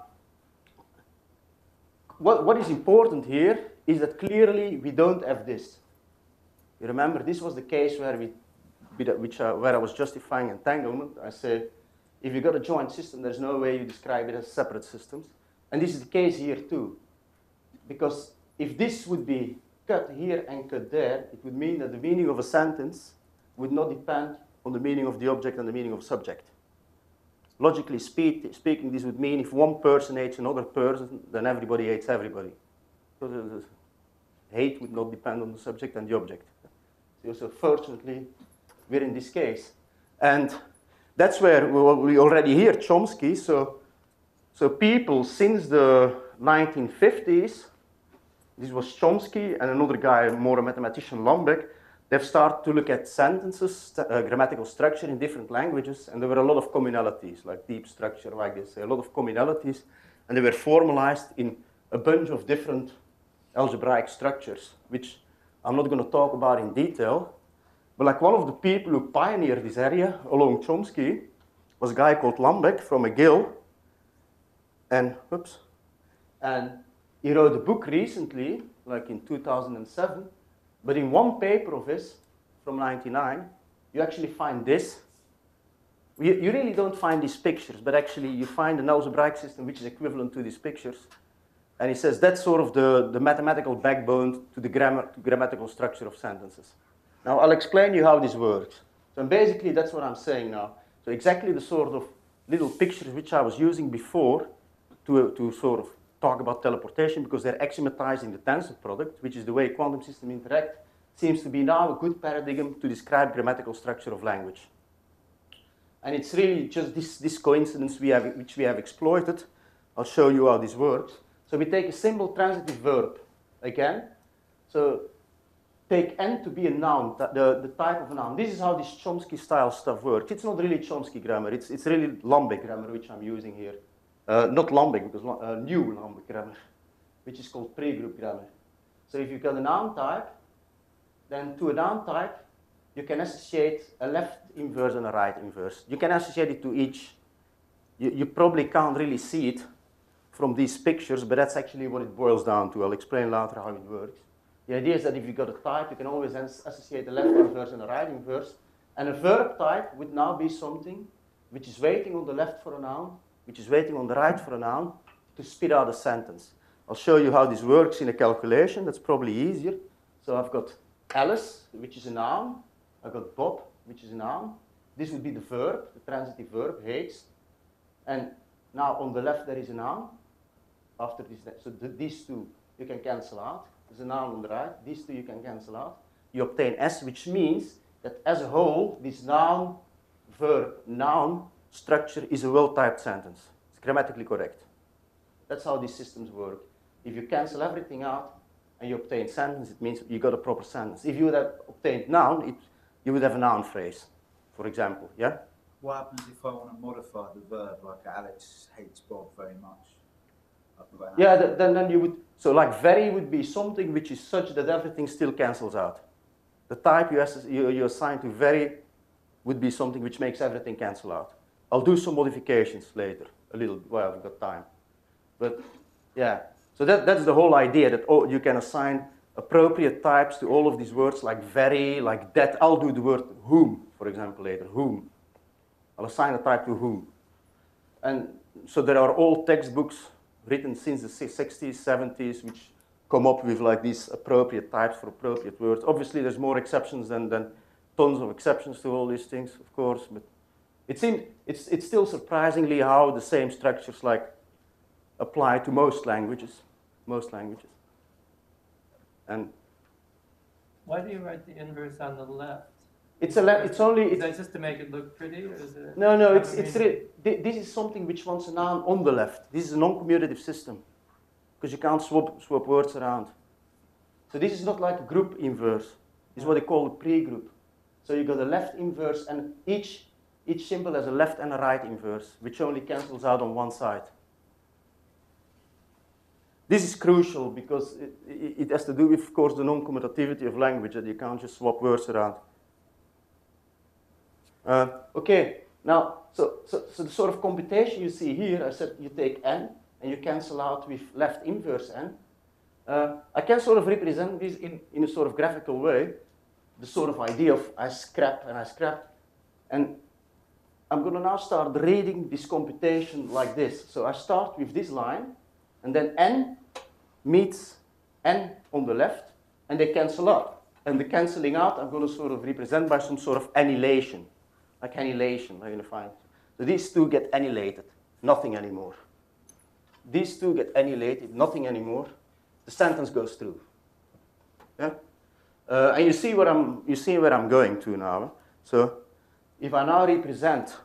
what, what is important here is that clearly we don't have this. You remember, this was the case where, we, which I, where I was justifying entanglement. I said, if you've got a joint system, there's no way you describe it as separate systems. And this is the case here too. Because if this would be cut here and cut there, it would mean that the meaning of a sentence would not depend on the meaning of the object and the meaning of subject. Logically speak, speaking, this would mean if one person hates another person, then everybody hates everybody. So the, the hate would not depend on the subject and the object. So fortunately, we're in this case. And that's where we already hear Chomsky. So, so people since the nineteen fifties, this was Chomsky and another guy, more a mathematician, Lambek, they've started to look at sentences, uh, grammatical structure in different languages, and there were a lot of communalities, like deep structure, like this, a lot of communalities, and they were formalized in a bunch of different algebraic structures, which I'm not going to talk about in detail. But like one of the people who pioneered this area along Chomsky was a guy called Lambek from McGill. And, oops, and he wrote a book recently, like in two thousand seven, but in one paper of his from ninety-nine, you actually find this. You, you really don't find these pictures, but actually you find an algebraic system which is equivalent to these pictures. And he says that's sort of the, the mathematical backbone to the grammar, to grammatical structure of sentences. Now, I'll explain you how this works. So basically, that's what I'm saying now. So exactly the sort of little pictures which I was using before to, to sort of talk about teleportation, because they're axiomatizing the tensor product, which is the way quantum systems interact, seems to be now a good paradigm to describe grammatical structure of language. And it's really just this, this coincidence we have, which we have exploited. I'll show you how this works. So we take a simple transitive verb again. So take N to be a noun, the, the type of a noun. This is how this Chomsky style stuff works. It's not really Chomsky grammar, it's, it's really Lambic grammar, which I'm using here. Uh, not Lambic, because uh, new Lambic grammar, which is called pre-group grammar. So if you've got a noun type, then to a noun type, you can associate a left inverse and a right inverse. You can associate it to each. You, you probably can't really see it from these pictures, but that's actually what it boils down to. I'll explain later how it works. The idea is that if you've got a type, you can always associate a left inverse and a right inverse. And a verb type would now be something which is waiting on the left for a noun, which is waiting on the right for a noun, to spit out a sentence. I'll show you how this works in a calculation. That's probably easier. So I've got Alice, which is a noun. I've got Bob, which is a noun. This would be the verb, the transitive verb, hates. And now on the left there is a noun. After this, so th these two you can cancel out. There's a noun on the right. These two you can cancel out. You obtain S, which means that as a whole, this noun, verb, noun structure is a well-typed sentence. It's grammatically correct. That's how these systems work. If you cancel everything out and you obtain sentence, it means you got a proper sentence. If you would have obtained noun, it, you would have a noun phrase, for example, yeah? What happens if I want to modify the verb, like Alex hates Bob very much? Yeah, th then, then you would, so like very would be something which is such that everything still cancels out. The type you, you, you assign to very would be something which makes everything cancel out. I'll do some modifications later, a little, well, I've got time. But yeah, so that, that's the whole idea, that oh, you can assign appropriate types to all of these words, like very, like that. I'll do the word whom, for example, later, whom. I'll assign a type to whom. And so there are all textbooks written since the sixties, seventies, which come up with like these appropriate types for appropriate words. Obviously, there's more exceptions than, than tons of exceptions to all these things, of course, but it seems, it's, it's still surprisingly how the same structures like apply to most languages, most languages. And why do you write the inverse on the left? it's a le it's only Is it's, that just to make it look pretty, or is it? no, no, it's I it's mean- re this is something which wants a noun on the left. This is a non-commutative system because you can't swap swap words around. So this is not like a group inverse. This is what they call a pre-group. So you got a left inverse, and each each symbol has a left and a right inverse, which only cancels out on one side. This is crucial because it, it, it has to do with, of course, the non-commutativity of language, that you can't just swap words around. Uh, okay, now, so, so, so the sort of computation you see here, I said you take n and you cancel out with left inverse n. Uh, I can sort of represent this in, in a sort of graphical way, the sort of idea of I scrap and I scrap. And I'm going to now start reading this computation like this. So I start with this line, and then n meets n on the left, and they cancel out. And the cancelling out, I'm going to sort of represent by some sort of annihilation. Like annihilation, I'm going to find. So these two get annihilated, nothing anymore. These two get annihilated, nothing anymore. The sentence goes through. Yeah? Uh, and you see where I'm, you see where I'm going to now. So if I now represent,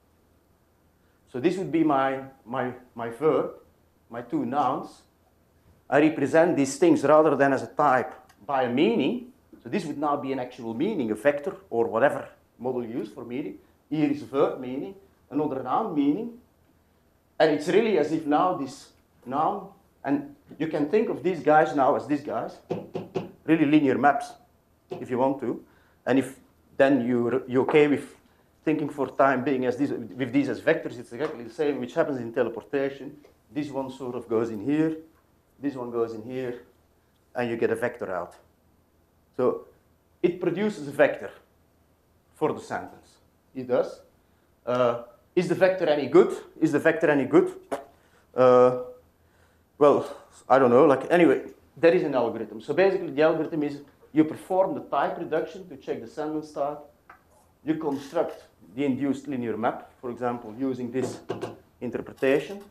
so this would be my, my, my verb, my two nouns. I represent these things rather than as a type by a meaning. So this would now be an actual meaning, a vector or whatever model you use for meaning. Here is a verb meaning, another noun meaning. And it's really as if now this noun, and you can think of these guys now as these guys, really linear maps, if you want to. And if then you're, you're okay with thinking for time being as these, with these as vectors, it's exactly the same, which happens in teleportation. This one sort of goes in here, this one goes in here, and you get a vector out. So it produces a vector for the sentence. It does. Uh, is the vector any good? Is the vector any good? Uh, well, I don't know. Like anyway, there is an algorithm. So basically, the algorithm is you perform the type reduction to check the sentence type. You construct the induced linear map, for example, using this interpretation.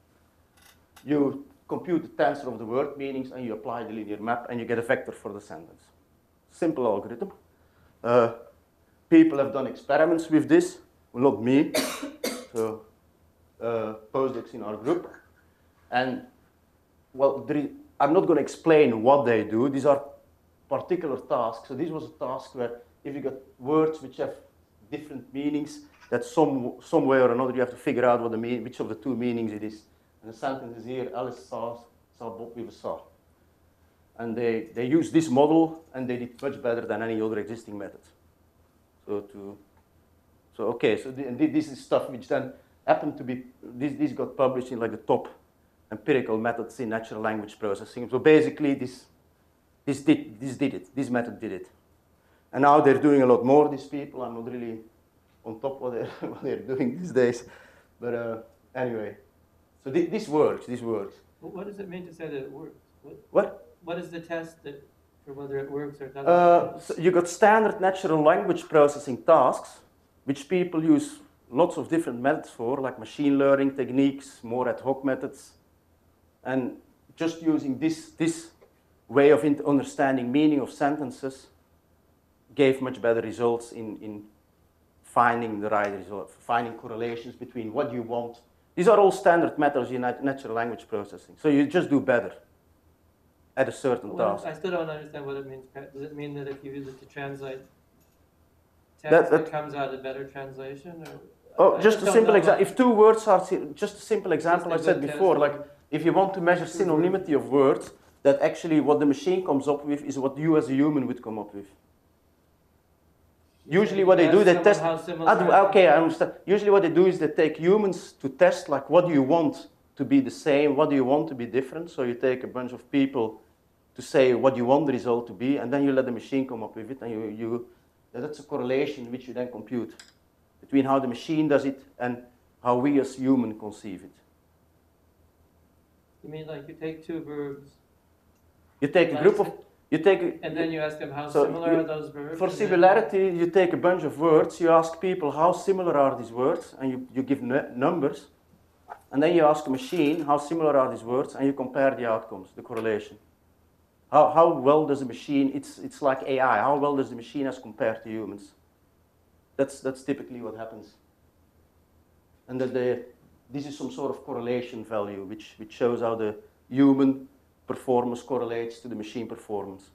You compute the tensor of the word meanings, and you apply the linear map, and you get a vector for the sentence. Simple algorithm. Uh, people have done experiments with this. Well, not me. So uh, postdocs in our group. And well, there is, I'm not going to explain what they do. These are particular task. So this was a task where if you got words which have different meanings, that some some way or another you have to figure out what the mean, which of the two meanings it is. And the sentence is here: Alice saw saw Bob with a saw. And they, they used this model, and they did much better than any other existing method. So to, so okay, so the, and this is stuff which then happened to be, this, this got published in like the top empirical methods in natural language processing. So basically this, this did, this did it, this method did it. And now they're doing a lot more, these people. I'm not really on top of what they're, what they're doing these days. But uh, anyway, so th this works, this works. But what does it mean to say that it works? What? What? What is the test that, for whether it works or doesn't? Uh, so you got standard natural language processing tasks, which people use lots of different methods for, like machine learning techniques, more ad hoc methods. And just using this, this way of understanding meaning of sentences gave much better results in, in finding the right result, finding correlations between what you want. These are all standard methods in natural language processing. So you just do better at a certain Well, task. I still don't understand what it means. Does it mean that if you use it to translate text, That- that- it comes out a better translation? Or Oh, I just a don't simple know example. what- If two words are, si- just a simple example I Just a said good before, test like or- if you want to measure Two synonymity of words, that actually what the machine comes up with is what you as a human would come up with. Usually what they do, they test, How similar I do- okay, I understand. Usually what they do is they take humans to test, like what do you want to be the same, what do you want to be different. So you take a bunch of people to say what you want the result to be, and then you let the machine come up with it, and you, you that's a correlation which you then compute between how the machine does it and how we as human conceive it. You mean like you take two verbs, You take a group of, you take a, and then you ask them how So similar you- are those verbs? for and then- similarity, you take a bunch of words, you ask people how similar are these words, and you, you give n numbers, and then you ask a machine how similar are these words, and you compare the outcomes, the correlation. How, how well does the machine, it's, it's like A I, how well does the machine as compared to humans? That's, that's typically what happens. And that the, this is some sort of correlation value, which, which shows how the human performance correlates to the machine performance.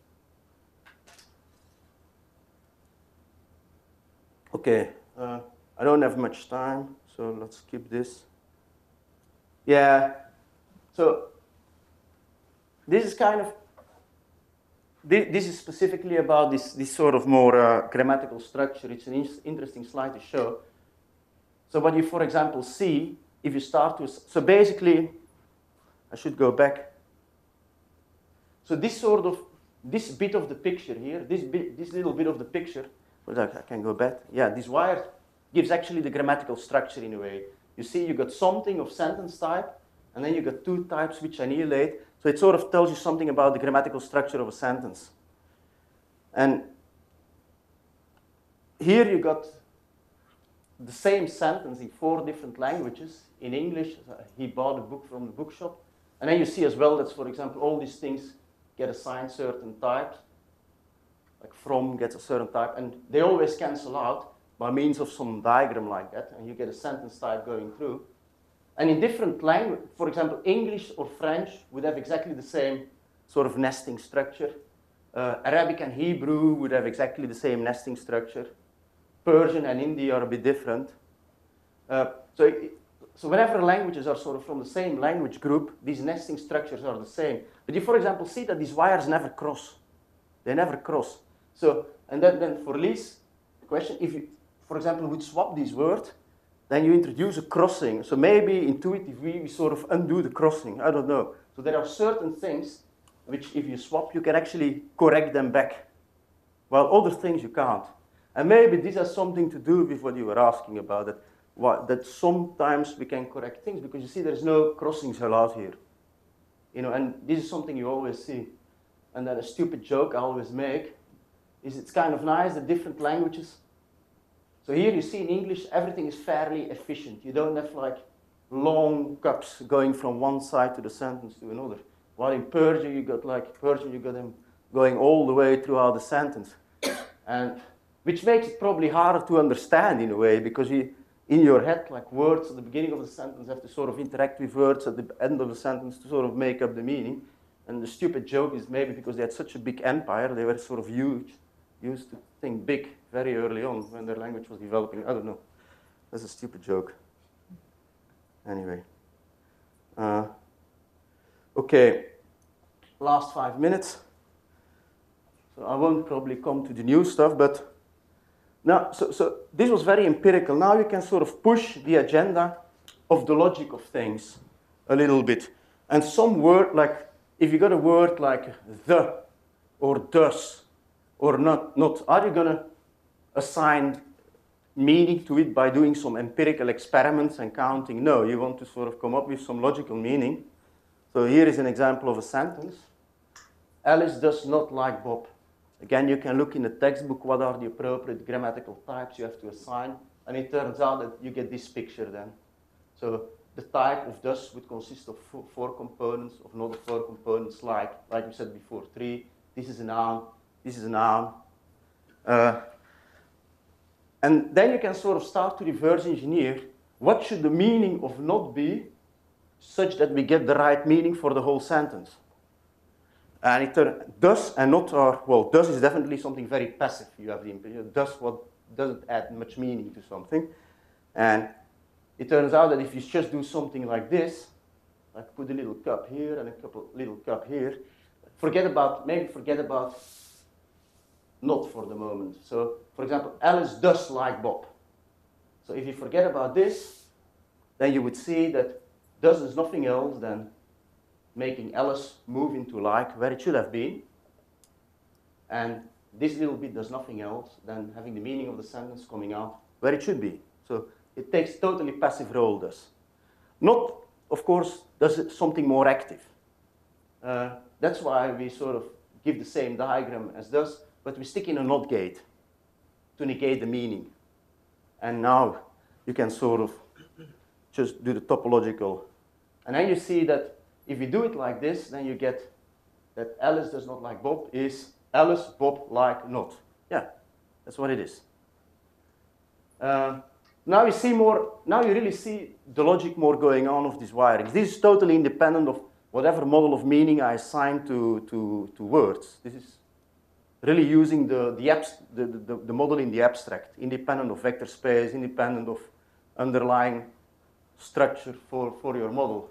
Okay, uh, I don't have much time, so let's skip this. Yeah, so this is kind of, thi- this is specifically about this, this sort of more uh, grammatical structure. It's an in interesting slide to show. So what you, for example, see, if you start to, so basically, I should go back. So this sort of, this bit of the picture here, this, bit, this little bit of the picture, but I I can go back. Yeah, this wire gives actually the grammatical structure in a way. You see, you got something of sentence type, and then you got two types which annihilate. So it sort of tells you something about the grammatical structure of a sentence. And here you got the same sentence in four different languages. In English, he bought a book from the bookshop. And then you see as well that, for example, all these things get assigned certain types. Like from gets a certain type, and they always cancel out by means of some diagram like that, and you get a sentence type going through. And in different language, for example, English or French would have exactly the same sort of nesting structure. Uh, Arabic and Hebrew would have exactly the same nesting structure. Persian and Hindi are a bit different. Uh, so, it, so whenever languages are sort of from the same language group, these nesting structures are the same. But you, for example, see that these wires never cross. They never cross. So, and then, then for Lies, the question, if you, for example, would swap these words, then you introduce a crossing. So maybe intuitively we sort of undo the crossing. I don't know. So there are certain things which if you swap, you can actually correct them back, while other things you can't. And maybe this has something to do with what you were asking about, that, what, that sometimes we can correct things, because you see there's no crossings allowed here. You know, and this is something you always see. And then a stupid joke I always make is it's kind of nice that different languages. So here you see in English, everything is fairly efficient. You don't have like long cuts going from one side to the sentence to another. While in Persian, you got like, Persian, you got them going all the way throughout the sentence. And which makes it probably harder to understand in a way, because you, in your head, like words at the beginning of the sentence have to sort of interact with words at the end of the sentence to sort of make up the meaning. And the stupid joke is maybe because they had such a big empire, they were sort of huge, used to think big very early on when their language was developing. I don't know. That's a stupid joke. Anyway. Uh, okay, last five minutes. So I won't probably come to the new stuff, but now, so, so this was very empirical. Now you can sort of push the agenda of the logic of things a little bit. And some word, like, if you got a word like the, or does, or not, not, are you gonna assign meaning to it by doing some empirical experiments and counting? No, you want to sort of come up with some logical meaning. So here is an example of a sentence. Alice does not like Bob. Again, you can look in the textbook what are the appropriate grammatical types you have to assign, and it turns out that you get this picture then. So the type of does would consist of four, four components, of another four components like, like we said before, three. This is a noun, this is a noun. Uh, and then you can sort of start to reverse engineer what should the meaning of not be such that we get the right meaning for the whole sentence. And it turns does and not are, well, does is definitely something very passive. You have the impression, does what doesn't add much meaning to something. And it turns out that if you just do something like this, like put a little cup here and a couple little cup here, forget about, maybe forget about not for the moment. So, for example, Alice does like Bob. So if you forget about this, then you would see that does is nothing else than making Alice move into like where it should have been. And this little bit does nothing else than having the meaning of the sentence coming out where it should be. So it takes totally passive role, does. Not, of course, does it something more active. Uh, that's why we sort of give the same diagram as does, but we stick in a not gate to negate the meaning. And now you can sort of just do the topological. And then you see that if you do it like this, then you get that Alice does not like Bob is Alice, Bob like not. Yeah, that's what it is. Uh, now you see more, now you really see the logic more going on of these wirings. This is totally independent of whatever model of meaning I assign to, to, to words. This is really using the, the, abs the, the, the model in the abstract, independent of vector space, independent of underlying structure for, for your model.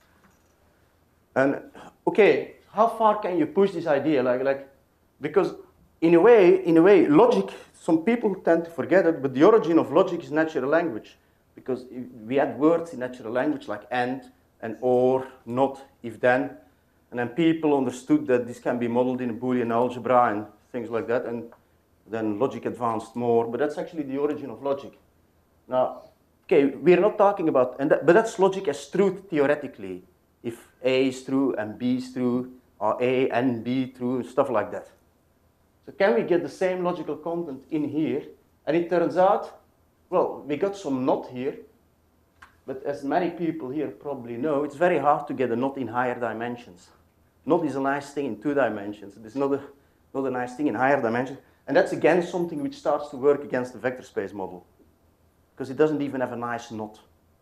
And okay, how far can you push this idea? Like, like, because in a way, in a way, logic, some people tend to forget it, but the origin of logic is natural language. Because we had words in natural language like and, and or, not, if then. And then people understood that this can be modeled in a Boolean algebra and things like that. And then logic advanced more, but that's actually the origin of logic. Now, okay, we're not talking about, and that, but that's logic as truth theoretically. If A is true and B is true, or A and B true, stuff like that. So can we get the same logical content in here? And it turns out, well, we got some not here, but as many people here probably know, it's very hard to get a not in higher dimensions. Not is a nice thing in two dimensions. It's not a, not a nice thing in higher dimensions. And that's again something which starts to work against the vector space model, because it doesn't even have a nice not.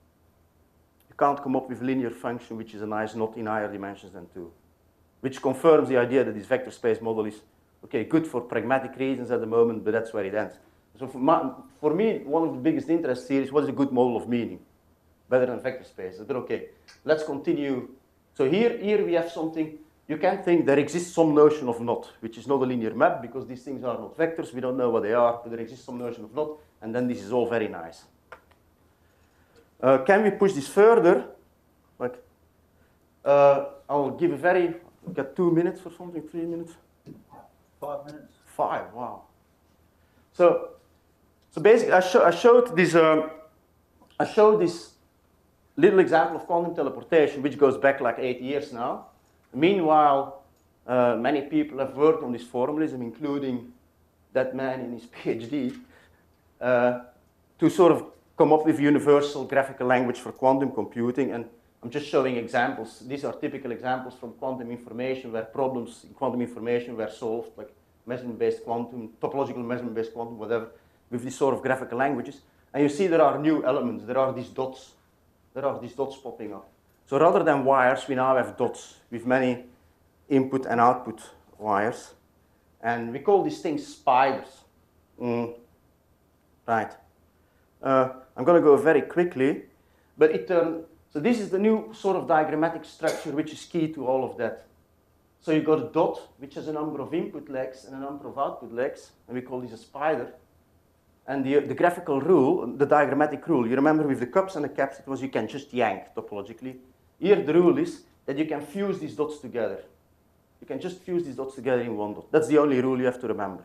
You can't come up with a linear function which is a nice not in higher dimensions than two, which confirms the idea that this vector space model is, okay, good for pragmatic reasons at the moment, but that's where it ends. So for, my, for me, one of the biggest interests here is what is a good model of meaning, better than vector spaces. But okay, let's continue. So here, here we have something, you can think there exists some notion of not, which is not a linear map, because these things are not vectors, we don't know what they are, but there exists some notion of not, and then this is all very nice. Uh, can we push this further? Like, uh, I'll give a very, I've got two minutes or something, three minutes? Five minutes. Five, wow. So, so basically, I, show, I showed this. Um, I showed this little example of quantum teleportation, which goes back like eight years now. Meanwhile, uh, many people have worked on this formalism, including that man in his PhD, uh, to sort of come up with universal graphical language for quantum computing. And I'm just showing examples. These are typical examples from quantum information where problems in quantum information were solved, like measurement-based quantum, topological measurement-based quantum, whatever, with these sort of graphical languages. And you see there are new elements. There are these dots. There are these dots popping up. So rather than wires, we now have dots with many input and output wires. And we call these things spiders. Mm. Right. Uh, I'm going to go very quickly, but it um, so this is the new sort of diagrammatic structure which is key to all of that. So you've got a dot which has a number of input legs and a number of output legs, and we call this a spider. And the, the graphical rule, the diagrammatic rule, you remember with the cups and the caps, it was you can just yank topologically. Here the rule is that you can fuse these dots together. You can just fuse these dots together in one dot. That's the only rule you have to remember.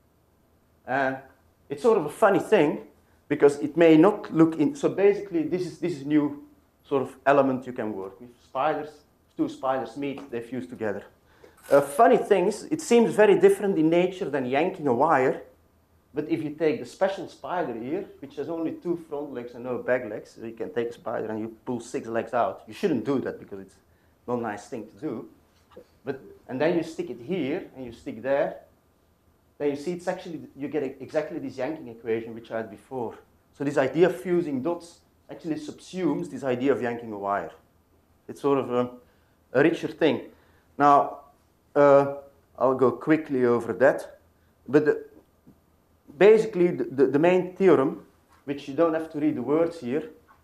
And it's sort of a funny thing, because it may not look in, so basically this is, this is new sort of element you can work with. Spiders, two spiders meet, they fuse together. Uh, funny things, it seems very different in nature than yanking a wire, but if you take the special spider here, which has only two front legs and no back legs, so you can take a spider and you pull six legs out. You shouldn't do that because it's not a nice thing to do. But, and then you stick it here and you stick there, then you see it's actually, you get exactly this yanking equation which I had before. So this idea of fusing dots actually subsumes this idea of yanking a wire. It's sort of a, a richer thing. Now, uh, I'll go quickly over that. But the, basically, the, the, the main theorem, which you don't have to read the words here,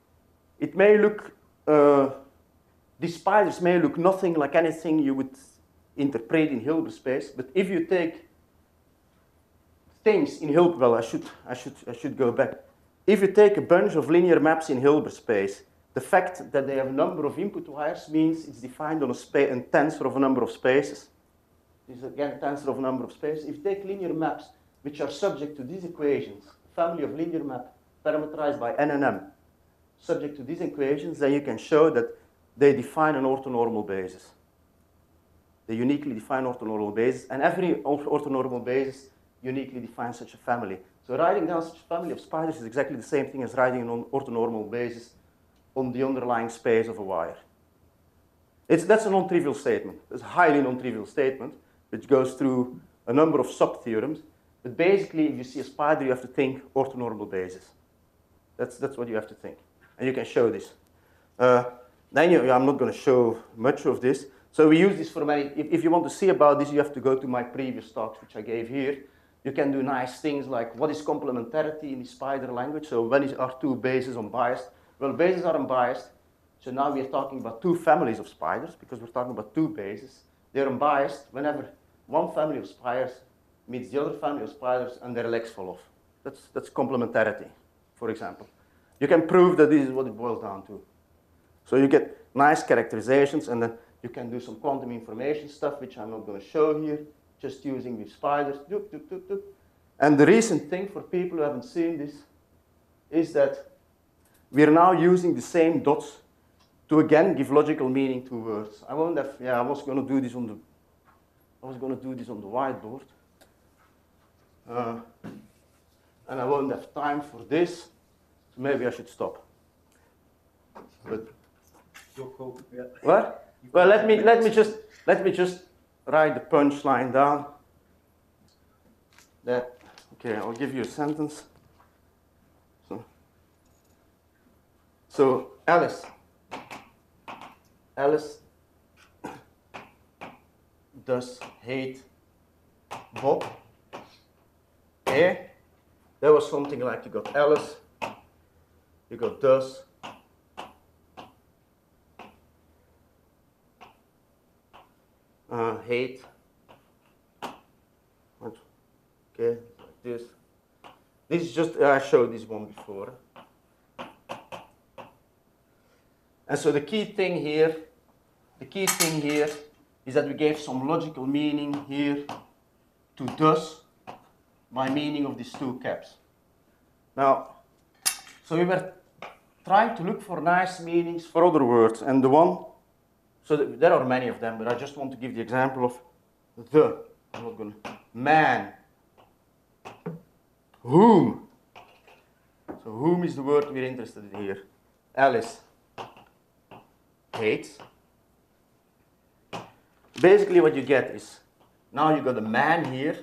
it may look, uh, these spiders may look nothing like anything you would interpret in Hilbert space, but if you take things in Hilbert, well, I should, I should, I should go back. If you take a bunch of linear maps in Hilbert space, the fact that they have a number of input wires means it's defined on a, spa a tensor of a number of spaces. This is again a tensor of a number of spaces. If you take linear maps which are subject to these equations, a family of linear map parameterized by N and M, subject to these equations, then you can show that they define an orthonormal basis. They uniquely define orthonormal basis, and every orthonormal basis uniquely defines such a family. So writing down such a family of spiders is exactly the same thing as writing an orthonormal basis on the underlying space of a wire. It's, that's a non-trivial statement. It's a highly non-trivial statement, which goes through a number of sub-theorems. But basically, if you see a spider, you have to think orthonormal basis. That's, that's what you have to think. And you can show this. Uh, then you, I'm not going to show much of this. So we use this for many, if, if you want to see about this, you have to go to my previous talks, which I gave here. You can do nice things like, what is complementarity in the spider language? So when is, are two bases unbiased? Well, bases are unbiased. So now we're talking about two families of spiders, because we're talking about two bases. They're unbiased whenever one family of spiders meets the other family of spiders and their legs fall off. That's, that's complementarity, for example. You can prove that this is what it boils down to. So you get nice characterizations, and then you can do some quantum information stuff, which I'm not going to show here, just using with spiders. Doop, doop, doop, doop. And the recent thing for people who haven't seen this is that we're now using the same dots to again give logical meaning to words. I won't have, yeah, I was going to do this on the, I was going to do this on the whiteboard. Uh, and I won't have time for this, so maybe I should stop. But Your call. Yeah. what? Well, let me let me just let me just write the punchline down. That okay? I'll give you a sentence. So, so Alice, Alice does hate Bob. Eh? That was something like you got Alice, you got does. Uh, hate. Okay, like this. This is just, I showed this one before. And so the key thing here, the key thing here is that we gave some logical meaning here to does by meaning of these two caps. Now, so we were trying to look for nice meanings for other words, and the one, so th there are many of them, but I just want to give the example of the, I'm not going to, man, whom. So whom is the word we're interested in here. Alice hates. Basically what you get is, now you got a man here,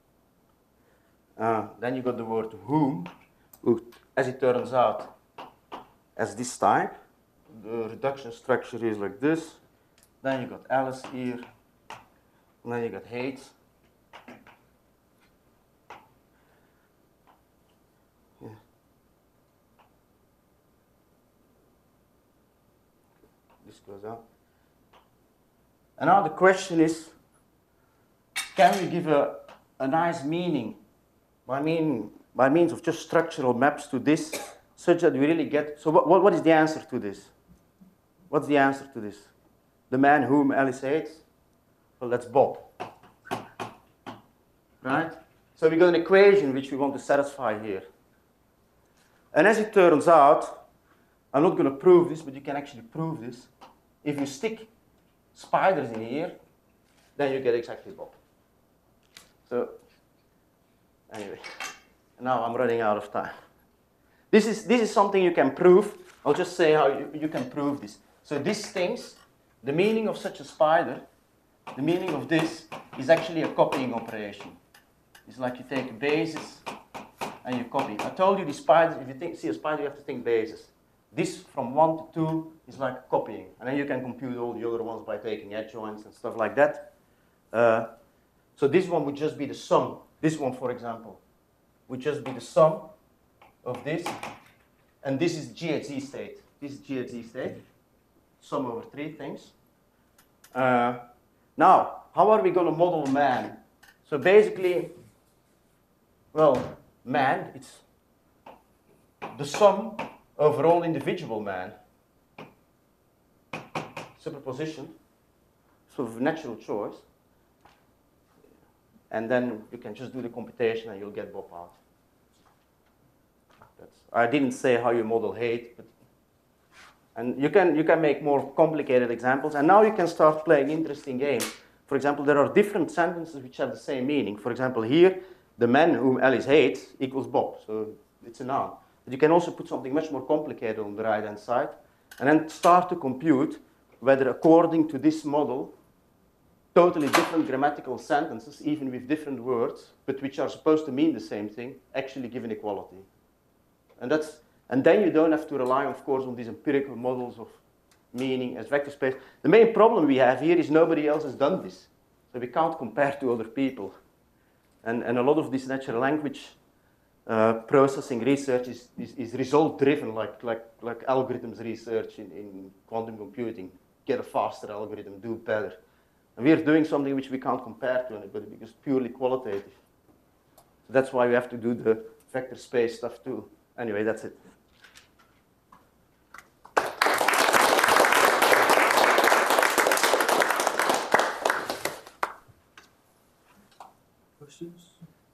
uh, then you got the word whom, who, as it turns out, as this type. The reduction structure is like this. Then you got Alice here, And then you got hate. Yeah. This goes out. And now the question is, can we give a, a nice meaning by, mean, by means of just structural maps to this, such that we really get, so what, what is the answer to this? What's the answer to this? The man whom Alice hates? Well, that's Bob. Right? So we got an equation which we want to satisfy here. And as it turns out, I'm not going to prove this, but you can actually prove this. If you stick spiders in here, then you get exactly Bob. So, anyway, now I'm running out of time. This is, this is something you can prove. I'll just say how you, you can prove this. So these things, the meaning of such a spider, the meaning of this is actually a copying operation. It's like you take a basis and you copy. I told you the spiders, if you think, see a spider, you have to think basis. This from one to two is like copying. And then you can compute all the other ones by taking adjoints and stuff like that. Uh, so this one would just be the sum. This one, for example, would just be the sum of this. And this is G H Z state. This is G H Z state. Sum over three things. Uh, now, how are we going to model man? So basically, well, man, it's the sum over all individual man. Superposition, sort of natural choice. And then you can just do the computation and you'll get Bob out. That's, I didn't say how you model hate, but and you can, you can make more complicated examples. And now you can start playing interesting games. For example, there are different sentences which have the same meaning. For example, here, the man whom Alice hates equals Bob. So it's a noun. But you can also put something much more complicated on the right-hand side. And then start to compute whether, according to this model, totally different grammatical sentences, even with different words, but which are supposed to mean the same thing, actually give an equality. And that's And then you don't have to rely, of course, on these empirical models of meaning as vector space. The main problem we have here is nobody else has done this. So we can't compare to other people. And, and a lot of this natural language uh, processing research is, is, is result-driven, like, like, like algorithms research in, in quantum computing. Get a faster algorithm, do better. And we are doing something which we can't compare to anybody because it's purely qualitative. So that's why we have to do the vector space stuff too. Anyway, that's it. Questions?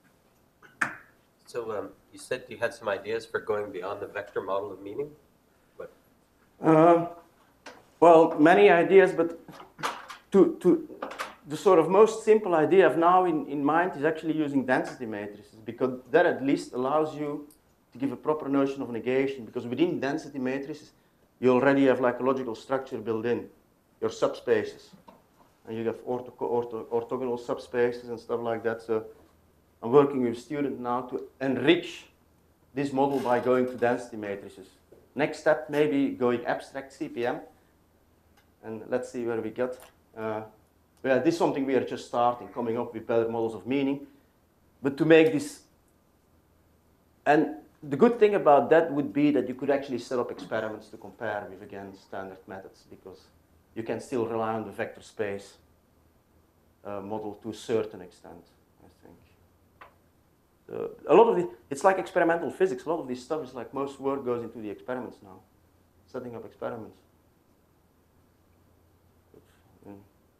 So um, you said you had some ideas for going beyond the vector model of meaning? What? Uh, well, many ideas, but to, to the sort of most simple idea I have now in, in mind is actually using density matrices, because that at least allows you to give a proper notion of negation, because within density matrices, you already have like a logical structure built in, your subspaces. And you have ortho ortho orthogonal subspaces and stuff like that. So I'm working with a student now to enrich this model by going to density matrices. Next step, maybe going abstract C P M. And let's see where we get. Uh, yeah, this is something we are just starting, coming up with better models of meaning. But to make this, and the good thing about that would be that you could actually set up experiments to compare with, again, standard methods, because you can still rely on the vector space uh, model to a certain extent, I think. So a lot of it, it's like experimental physics. A lot of this stuff is like most work goes into the experiments now, setting up experiments. But,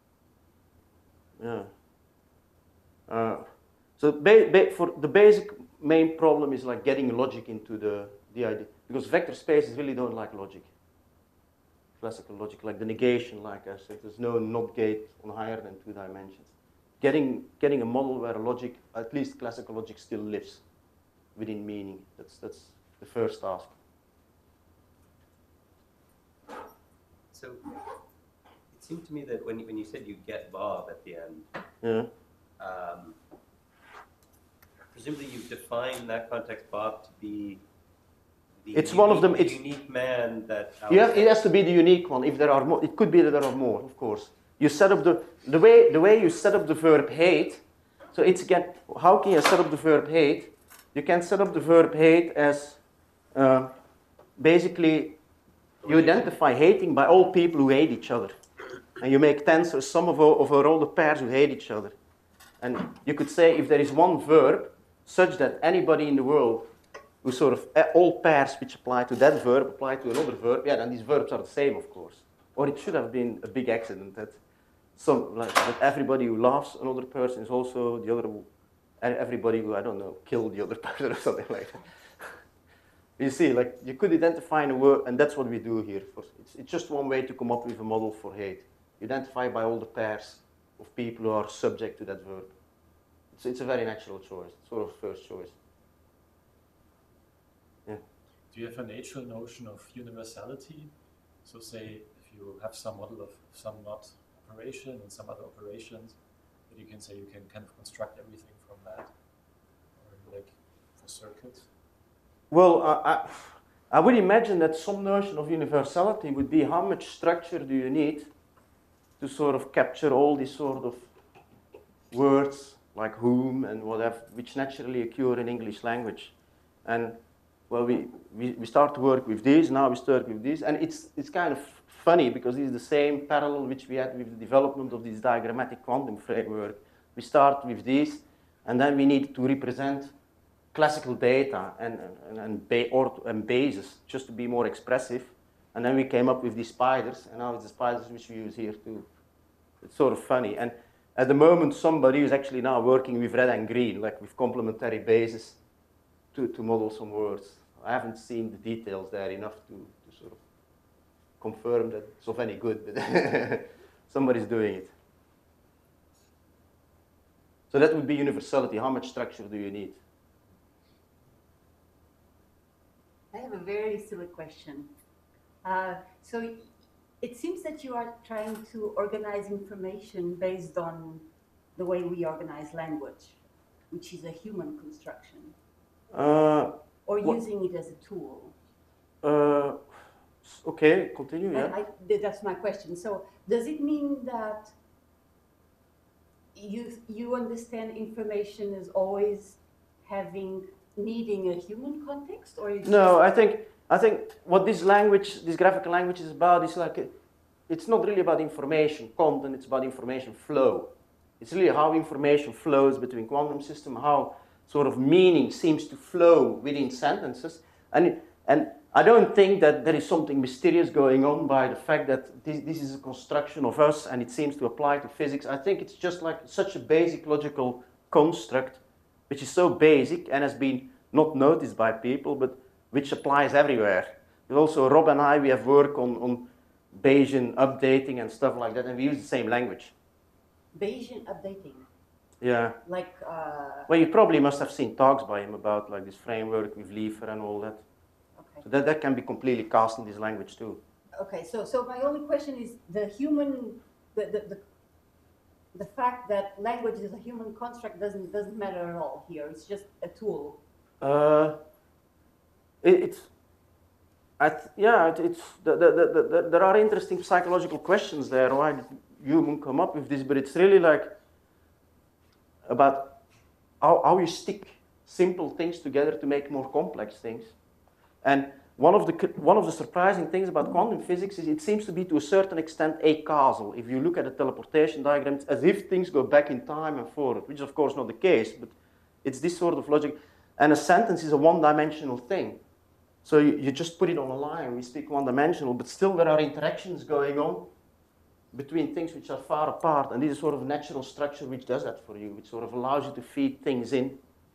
yeah. Uh, so ba ba for the basic main problem is like getting logic into the, the idea, because vector spaces really don't like logic. Classical logic, like the negation, like I said, there's no not gate on higher than two dimensions. Getting, getting a model where logic, at least classical logic, still lives within meaning. That's, that's the first task. So it seemed to me that when, when you said you get Bob at the end, Yeah. um, presumably you've defined that context Bob to be the It's unique, one of them. the It's unique man that. You have, it has to be the unique one. If there are more, it could be that there are more, of course. you set up the, the way, the way you set up the verb hate, so it's again, how can you set up the verb hate? You can set up the verb hate as uh, basically you identify hating by all people who hate each other. And you make tensors, some of, of all the pairs who hate each other. And you could say if there is one verb such that anybody in the world who sort of, all pairs which apply to that verb apply to another verb, yeah, then these verbs are the same, of course. Or it should have been a big accident that some, like, that everybody who loves another person is also the other, who, everybody who, I don't know, killed the other person or something like that. You see, like, you could identify in a word, and that's what we do here. It's, it's just one way to come up with a model for hate. You identify by all the pairs of people who are subject to that verb. It's, it's a very natural choice, sort of first choice. Yeah. Do you have a natural notion of universality? So say, if you have some model of some not operation and some other operations, that you can say you can kind of construct everything from that, or like for circuits? Well, I, I, I would imagine that some notion of universality would be how much structure do you need to sort of capture all these sort of words like whom and whatever, which naturally occur in English language. And well, we, we, we start to work with these, now we start with these, and it's, it's kind of funny because it's the same parallel which we had with the development of this diagrammatic quantum framework. We start with these, and then we need to represent classical data and, and, and, ba or, and bases just to be more expressive. And then we came up with these spiders, and now it's the spiders which we use here too. It's sort of funny. And at the moment, somebody is actually now working with red and green, like with complementary bases to, to model some words. I haven't seen the details there enough to, to sort of confirm that it's of any good, but somebody's doing it. So that would be universality. How much structure do you need? I have a very silly question. Uh, so it seems that you are trying to organize information based on the way we organize language, which is a human construction, Uh, or what? using it as a tool. Uh, okay, continue, yeah. I, I, that's my question. So does it mean that you, you understand information as always having, needing a human context, or is No, just I think, I think what this language, this graphical language is about is like, a, it's not really about information content, it's about information flow. It's really how information flows between quantum systems, how sort of meaning seems to flow within sentences. And, and I don't think that there is something mysterious going on by the fact that this, this is a construction of us and it seems to apply to physics. I think it's just like such a basic logical construct, which is so basic and has been not noticed by people, but which applies everywhere. But also, Rob and I, we have worked on, on Bayesian updating and stuff like that, and we use the same language. Bayesian updating? Yeah. Like, uh, well, you probably must have seen talks by him about like this framework with Liefer and all that. okay. So that, that can be completely cast in this language too. Okay, so, so my only question is the human, the, the, the, the fact that language is a human construct doesn't, doesn't matter at all here. It's just a tool. Uh, it, it's, I th yeah, it, it's, the, the, the, the, there are interesting psychological questions there. Why did human come up with this? But it's really like about how, how you stick simple things together to make more complex things. And one of the, one of the surprising things about quantum physics is it seems to be to a certain extent acausal. If you look at the teleportation diagram, it's as if things go back in time and forward, which is of course not the case, but it's this sort of logic. And a sentence is a one-dimensional thing. So you, you just put it on a line, we speak one-dimensional, but still there are interactions going on between things which are far apart, and this is sort of a natural structure which does that for you, which sort of allows you to feed things in.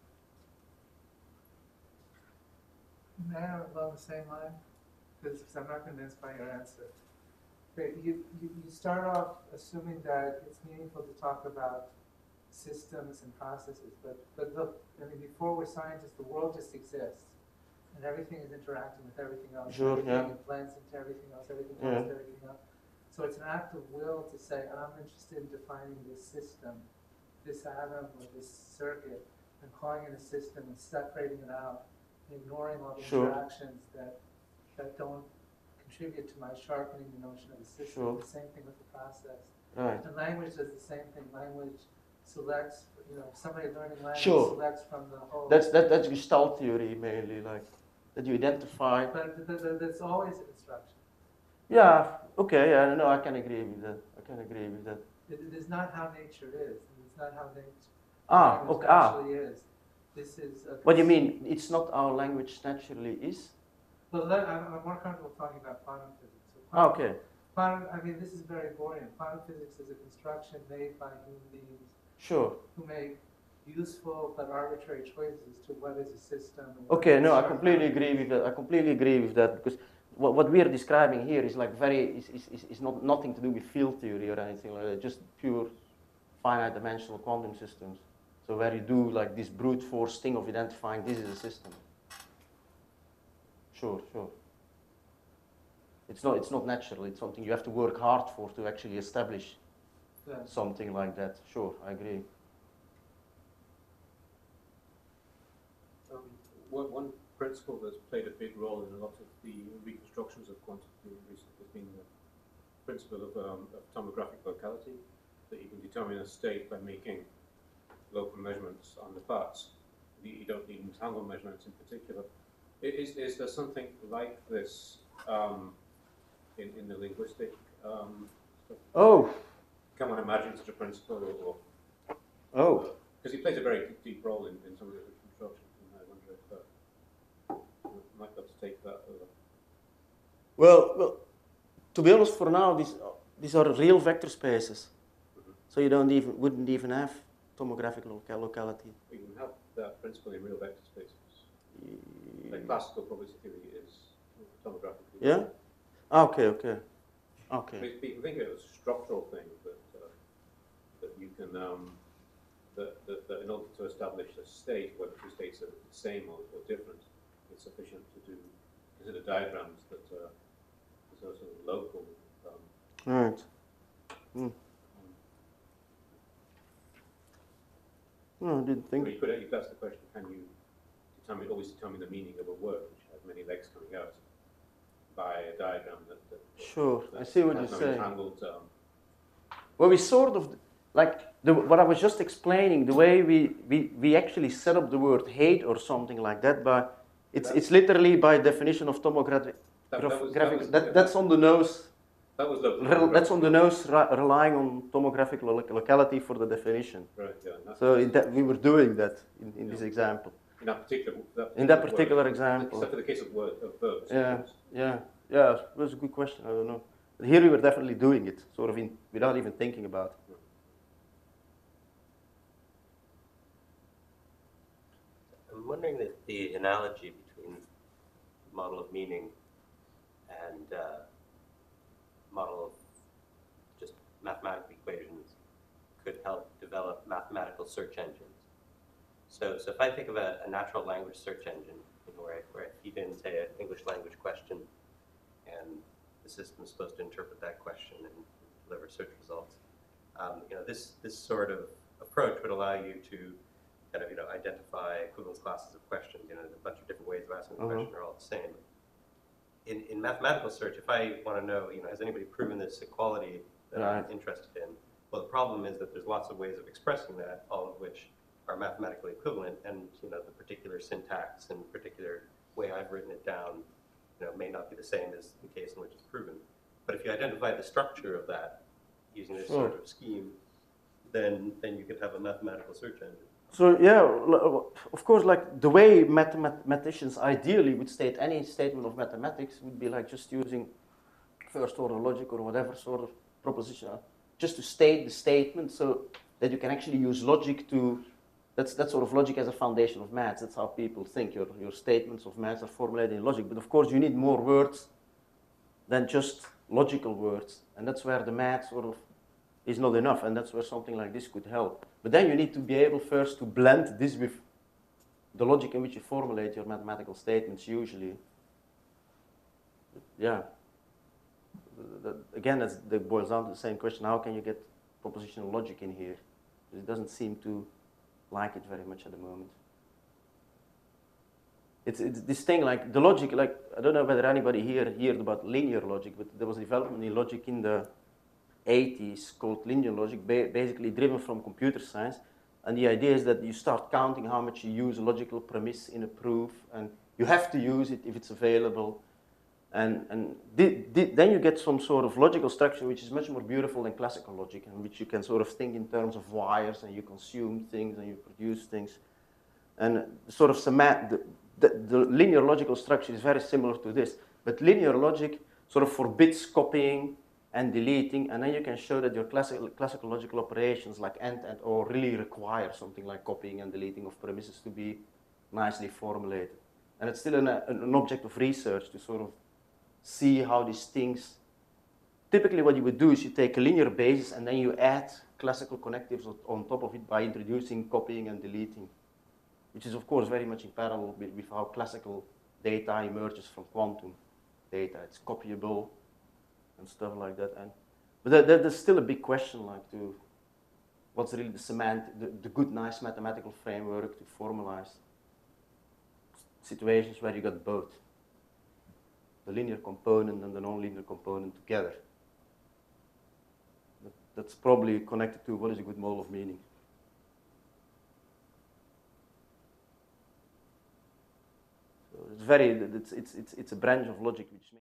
May I along the same line? Because I'm not convinced by your answer. Okay, you, you, you start off assuming that it's meaningful to talk about systems and processes, but, but look, I mean, before we're scientists, the world just exists. And everything is interacting with everything else. Sure, everything yeah. It blends into everything else, everything Yeah. else, everything else. So it's an act of will to say, I'm interested in defining this system, this atom or this circuit, and calling it a system and separating it out, ignoring all the Sure. interactions that, that don't contribute to my sharpening the notion of a system. Sure. The same thing with the process. Right. And language does the same thing. Language selects, you know, somebody learning language Sure. selects from the whole. That's that that's Gestalt theory mainly, like that you identify. But th- th- that's always an instruction. Yeah. Okay. Yeah. No, I can agree with that. I can agree with that. It, it is not how nature is. And it's not how nature Ah. language Okay. Ah. actually is. This is. A What do you mean? It's not how language naturally is? Well, let, I'm, I'm more comfortable talking about quantum physics. So Ah, quantum, okay. quantum, I mean, this is very boring. Quantum physics is a construction made by human beings Sure. who make useful but arbitrary choices to what is a system. And what Okay. is No, I sharp completely boundaries. agree with that. I completely agree with that because what, what we are describing here is like very is, is, is, is not nothing to do with field theory or anything like that. Just pure finite dimensional quantum systems. So where you do like this brute force thing of identifying this is a system. Sure, sure. It's not it's not natural. It's something you have to work hard for to actually establish Yeah. something like that. Sure, I agree. Um, one, one principle that's played a big role in a lot of the reconstructions of quantum theory recently has been the principle of, um, of tomographic locality, that you can determine a state by making local measurements on the parts. You, you don't need entangled measurements in particular. I- Is, is there something like this um, in, in the linguistic um, stuff? Oh, Can one imagine such a principle, or oh. because he plays a very deep role in, in some of the constructions, and I wonder if uh, you might be able to take that over. Well, well. To be honest, for now, these these are real vector spaces, Mhm. so you don't even wouldn't even have tomographic loca locality. We can have that principle in real vector spaces. Like classical probability theory is tomographic. Yeah. Ah, okay. Okay. Okay. We, we can think of it as a structural thing that uh, that you can um, that, that, that in order to establish a state, whether two states are the same or, or different, it's sufficient to do consider diagrams that uh, are sort of local. Um, Right. Hmm. No, I didn't Well, think. you could, you could ask the question, can you determine, always determine the meaning of a word which has many legs coming out by a diagram that, that Sure, I that see what has you're no saying. entangled, um, Well, we sort of, like, the, what I was just explaining, the way we, we, we actually set up the word hate or something like that, but it's, it's literally by definition of tomographic, that, graph- that was, that graphic, was, that, that's on the nose, that was local. rel- that's on the nose, ra- relying on tomographic lo- locality for the definition. Right, yeah. and that- So in that, we were doing that in, in this Yeah. example. In that particular, that In that word. particular example. Except for the case of word, of verbs. Yeah, yeah, yeah, it was a good question, I don't know. But here we were definitely doing it, sort of in, without even thinking about it. I'm wondering that the analogy between model of meaning and uh, model of just mathematical equations could help develop mathematical search engines. So, so if I think of a, a natural language search engine, you know, where I, where I feed in, say, an English language question, and the system is supposed to interpret that question and deliver search results. Um, you know, this this sort of approach would allow you to kind of, you know, identify equivalence classes of questions. You know, there's a bunch of different ways of asking the Uh-huh. question, they're all the same. In, in mathematical search, if I want to know, you know, has anybody proven this equality that Right. I'm interested in? Well, the problem is that there's lots of ways of expressing that, all of which are mathematically equivalent, and, you know, the particular syntax and particular way I've written it down, you know, may not be the same as the case in which it's proven. But if you identify the structure of that using this sort Sure. of scheme, then then you could have a mathematical search engine. So yeah, l- of course, like the way mathematicians ideally would state any statement of mathematics would be like just using first order logic or whatever sort of proposition, uh, just to state the statement so that you can actually use logic to, that's that sort of logic as a foundation of maths. That's how people think. Your, your statements of maths are formulated in logic. But of course you need more words than just logical words. And that's where the math sort of is not enough, and that's where something like this could help. But then you need to be able first to blend this with the logic in which you formulate your mathematical statements usually. Yeah. The, the, again, that's, that boils down to the same question, how can you get propositional logic in here? It doesn't seem to like it very much at the moment. it's, it's this thing like the logic, like, I don't know whether anybody here heard about linear logic, but there was a development in logic in the eighties called linear logic, ba basically driven from computer science. And the idea is that you start counting how much you use a logical premise in a proof, and you have to use it if it's available. And, and di di then you get some sort of logical structure which is much more beautiful than classical logic, and which you can sort of think in terms of wires, and you consume things and you produce things. And sort of the, the, the linear logical structure is very similar to this, but linear logic sort of forbids copying and deleting, and then you can show that your classical, classical logical operations like AND and OR really require something like copying and deleting of premises to be nicely formulated. And it's still an, an object of research to sort of see how these things, typically what you would do is you take a linear basis and then you add classical connectives on top of it by introducing copying and deleting, which is of course very much in parallel with, with how classical data emerges from quantum data. It's copyable and stuff like that. And, but there, there, there's still a big question like to what's really the semantic, the, the good, nice mathematical framework to formalize situations where you got both the linear component and the non-linear component together. That, that's probably connected to what is a good model of meaning. So it's very, it's, it's, it's, it's a branch of logic which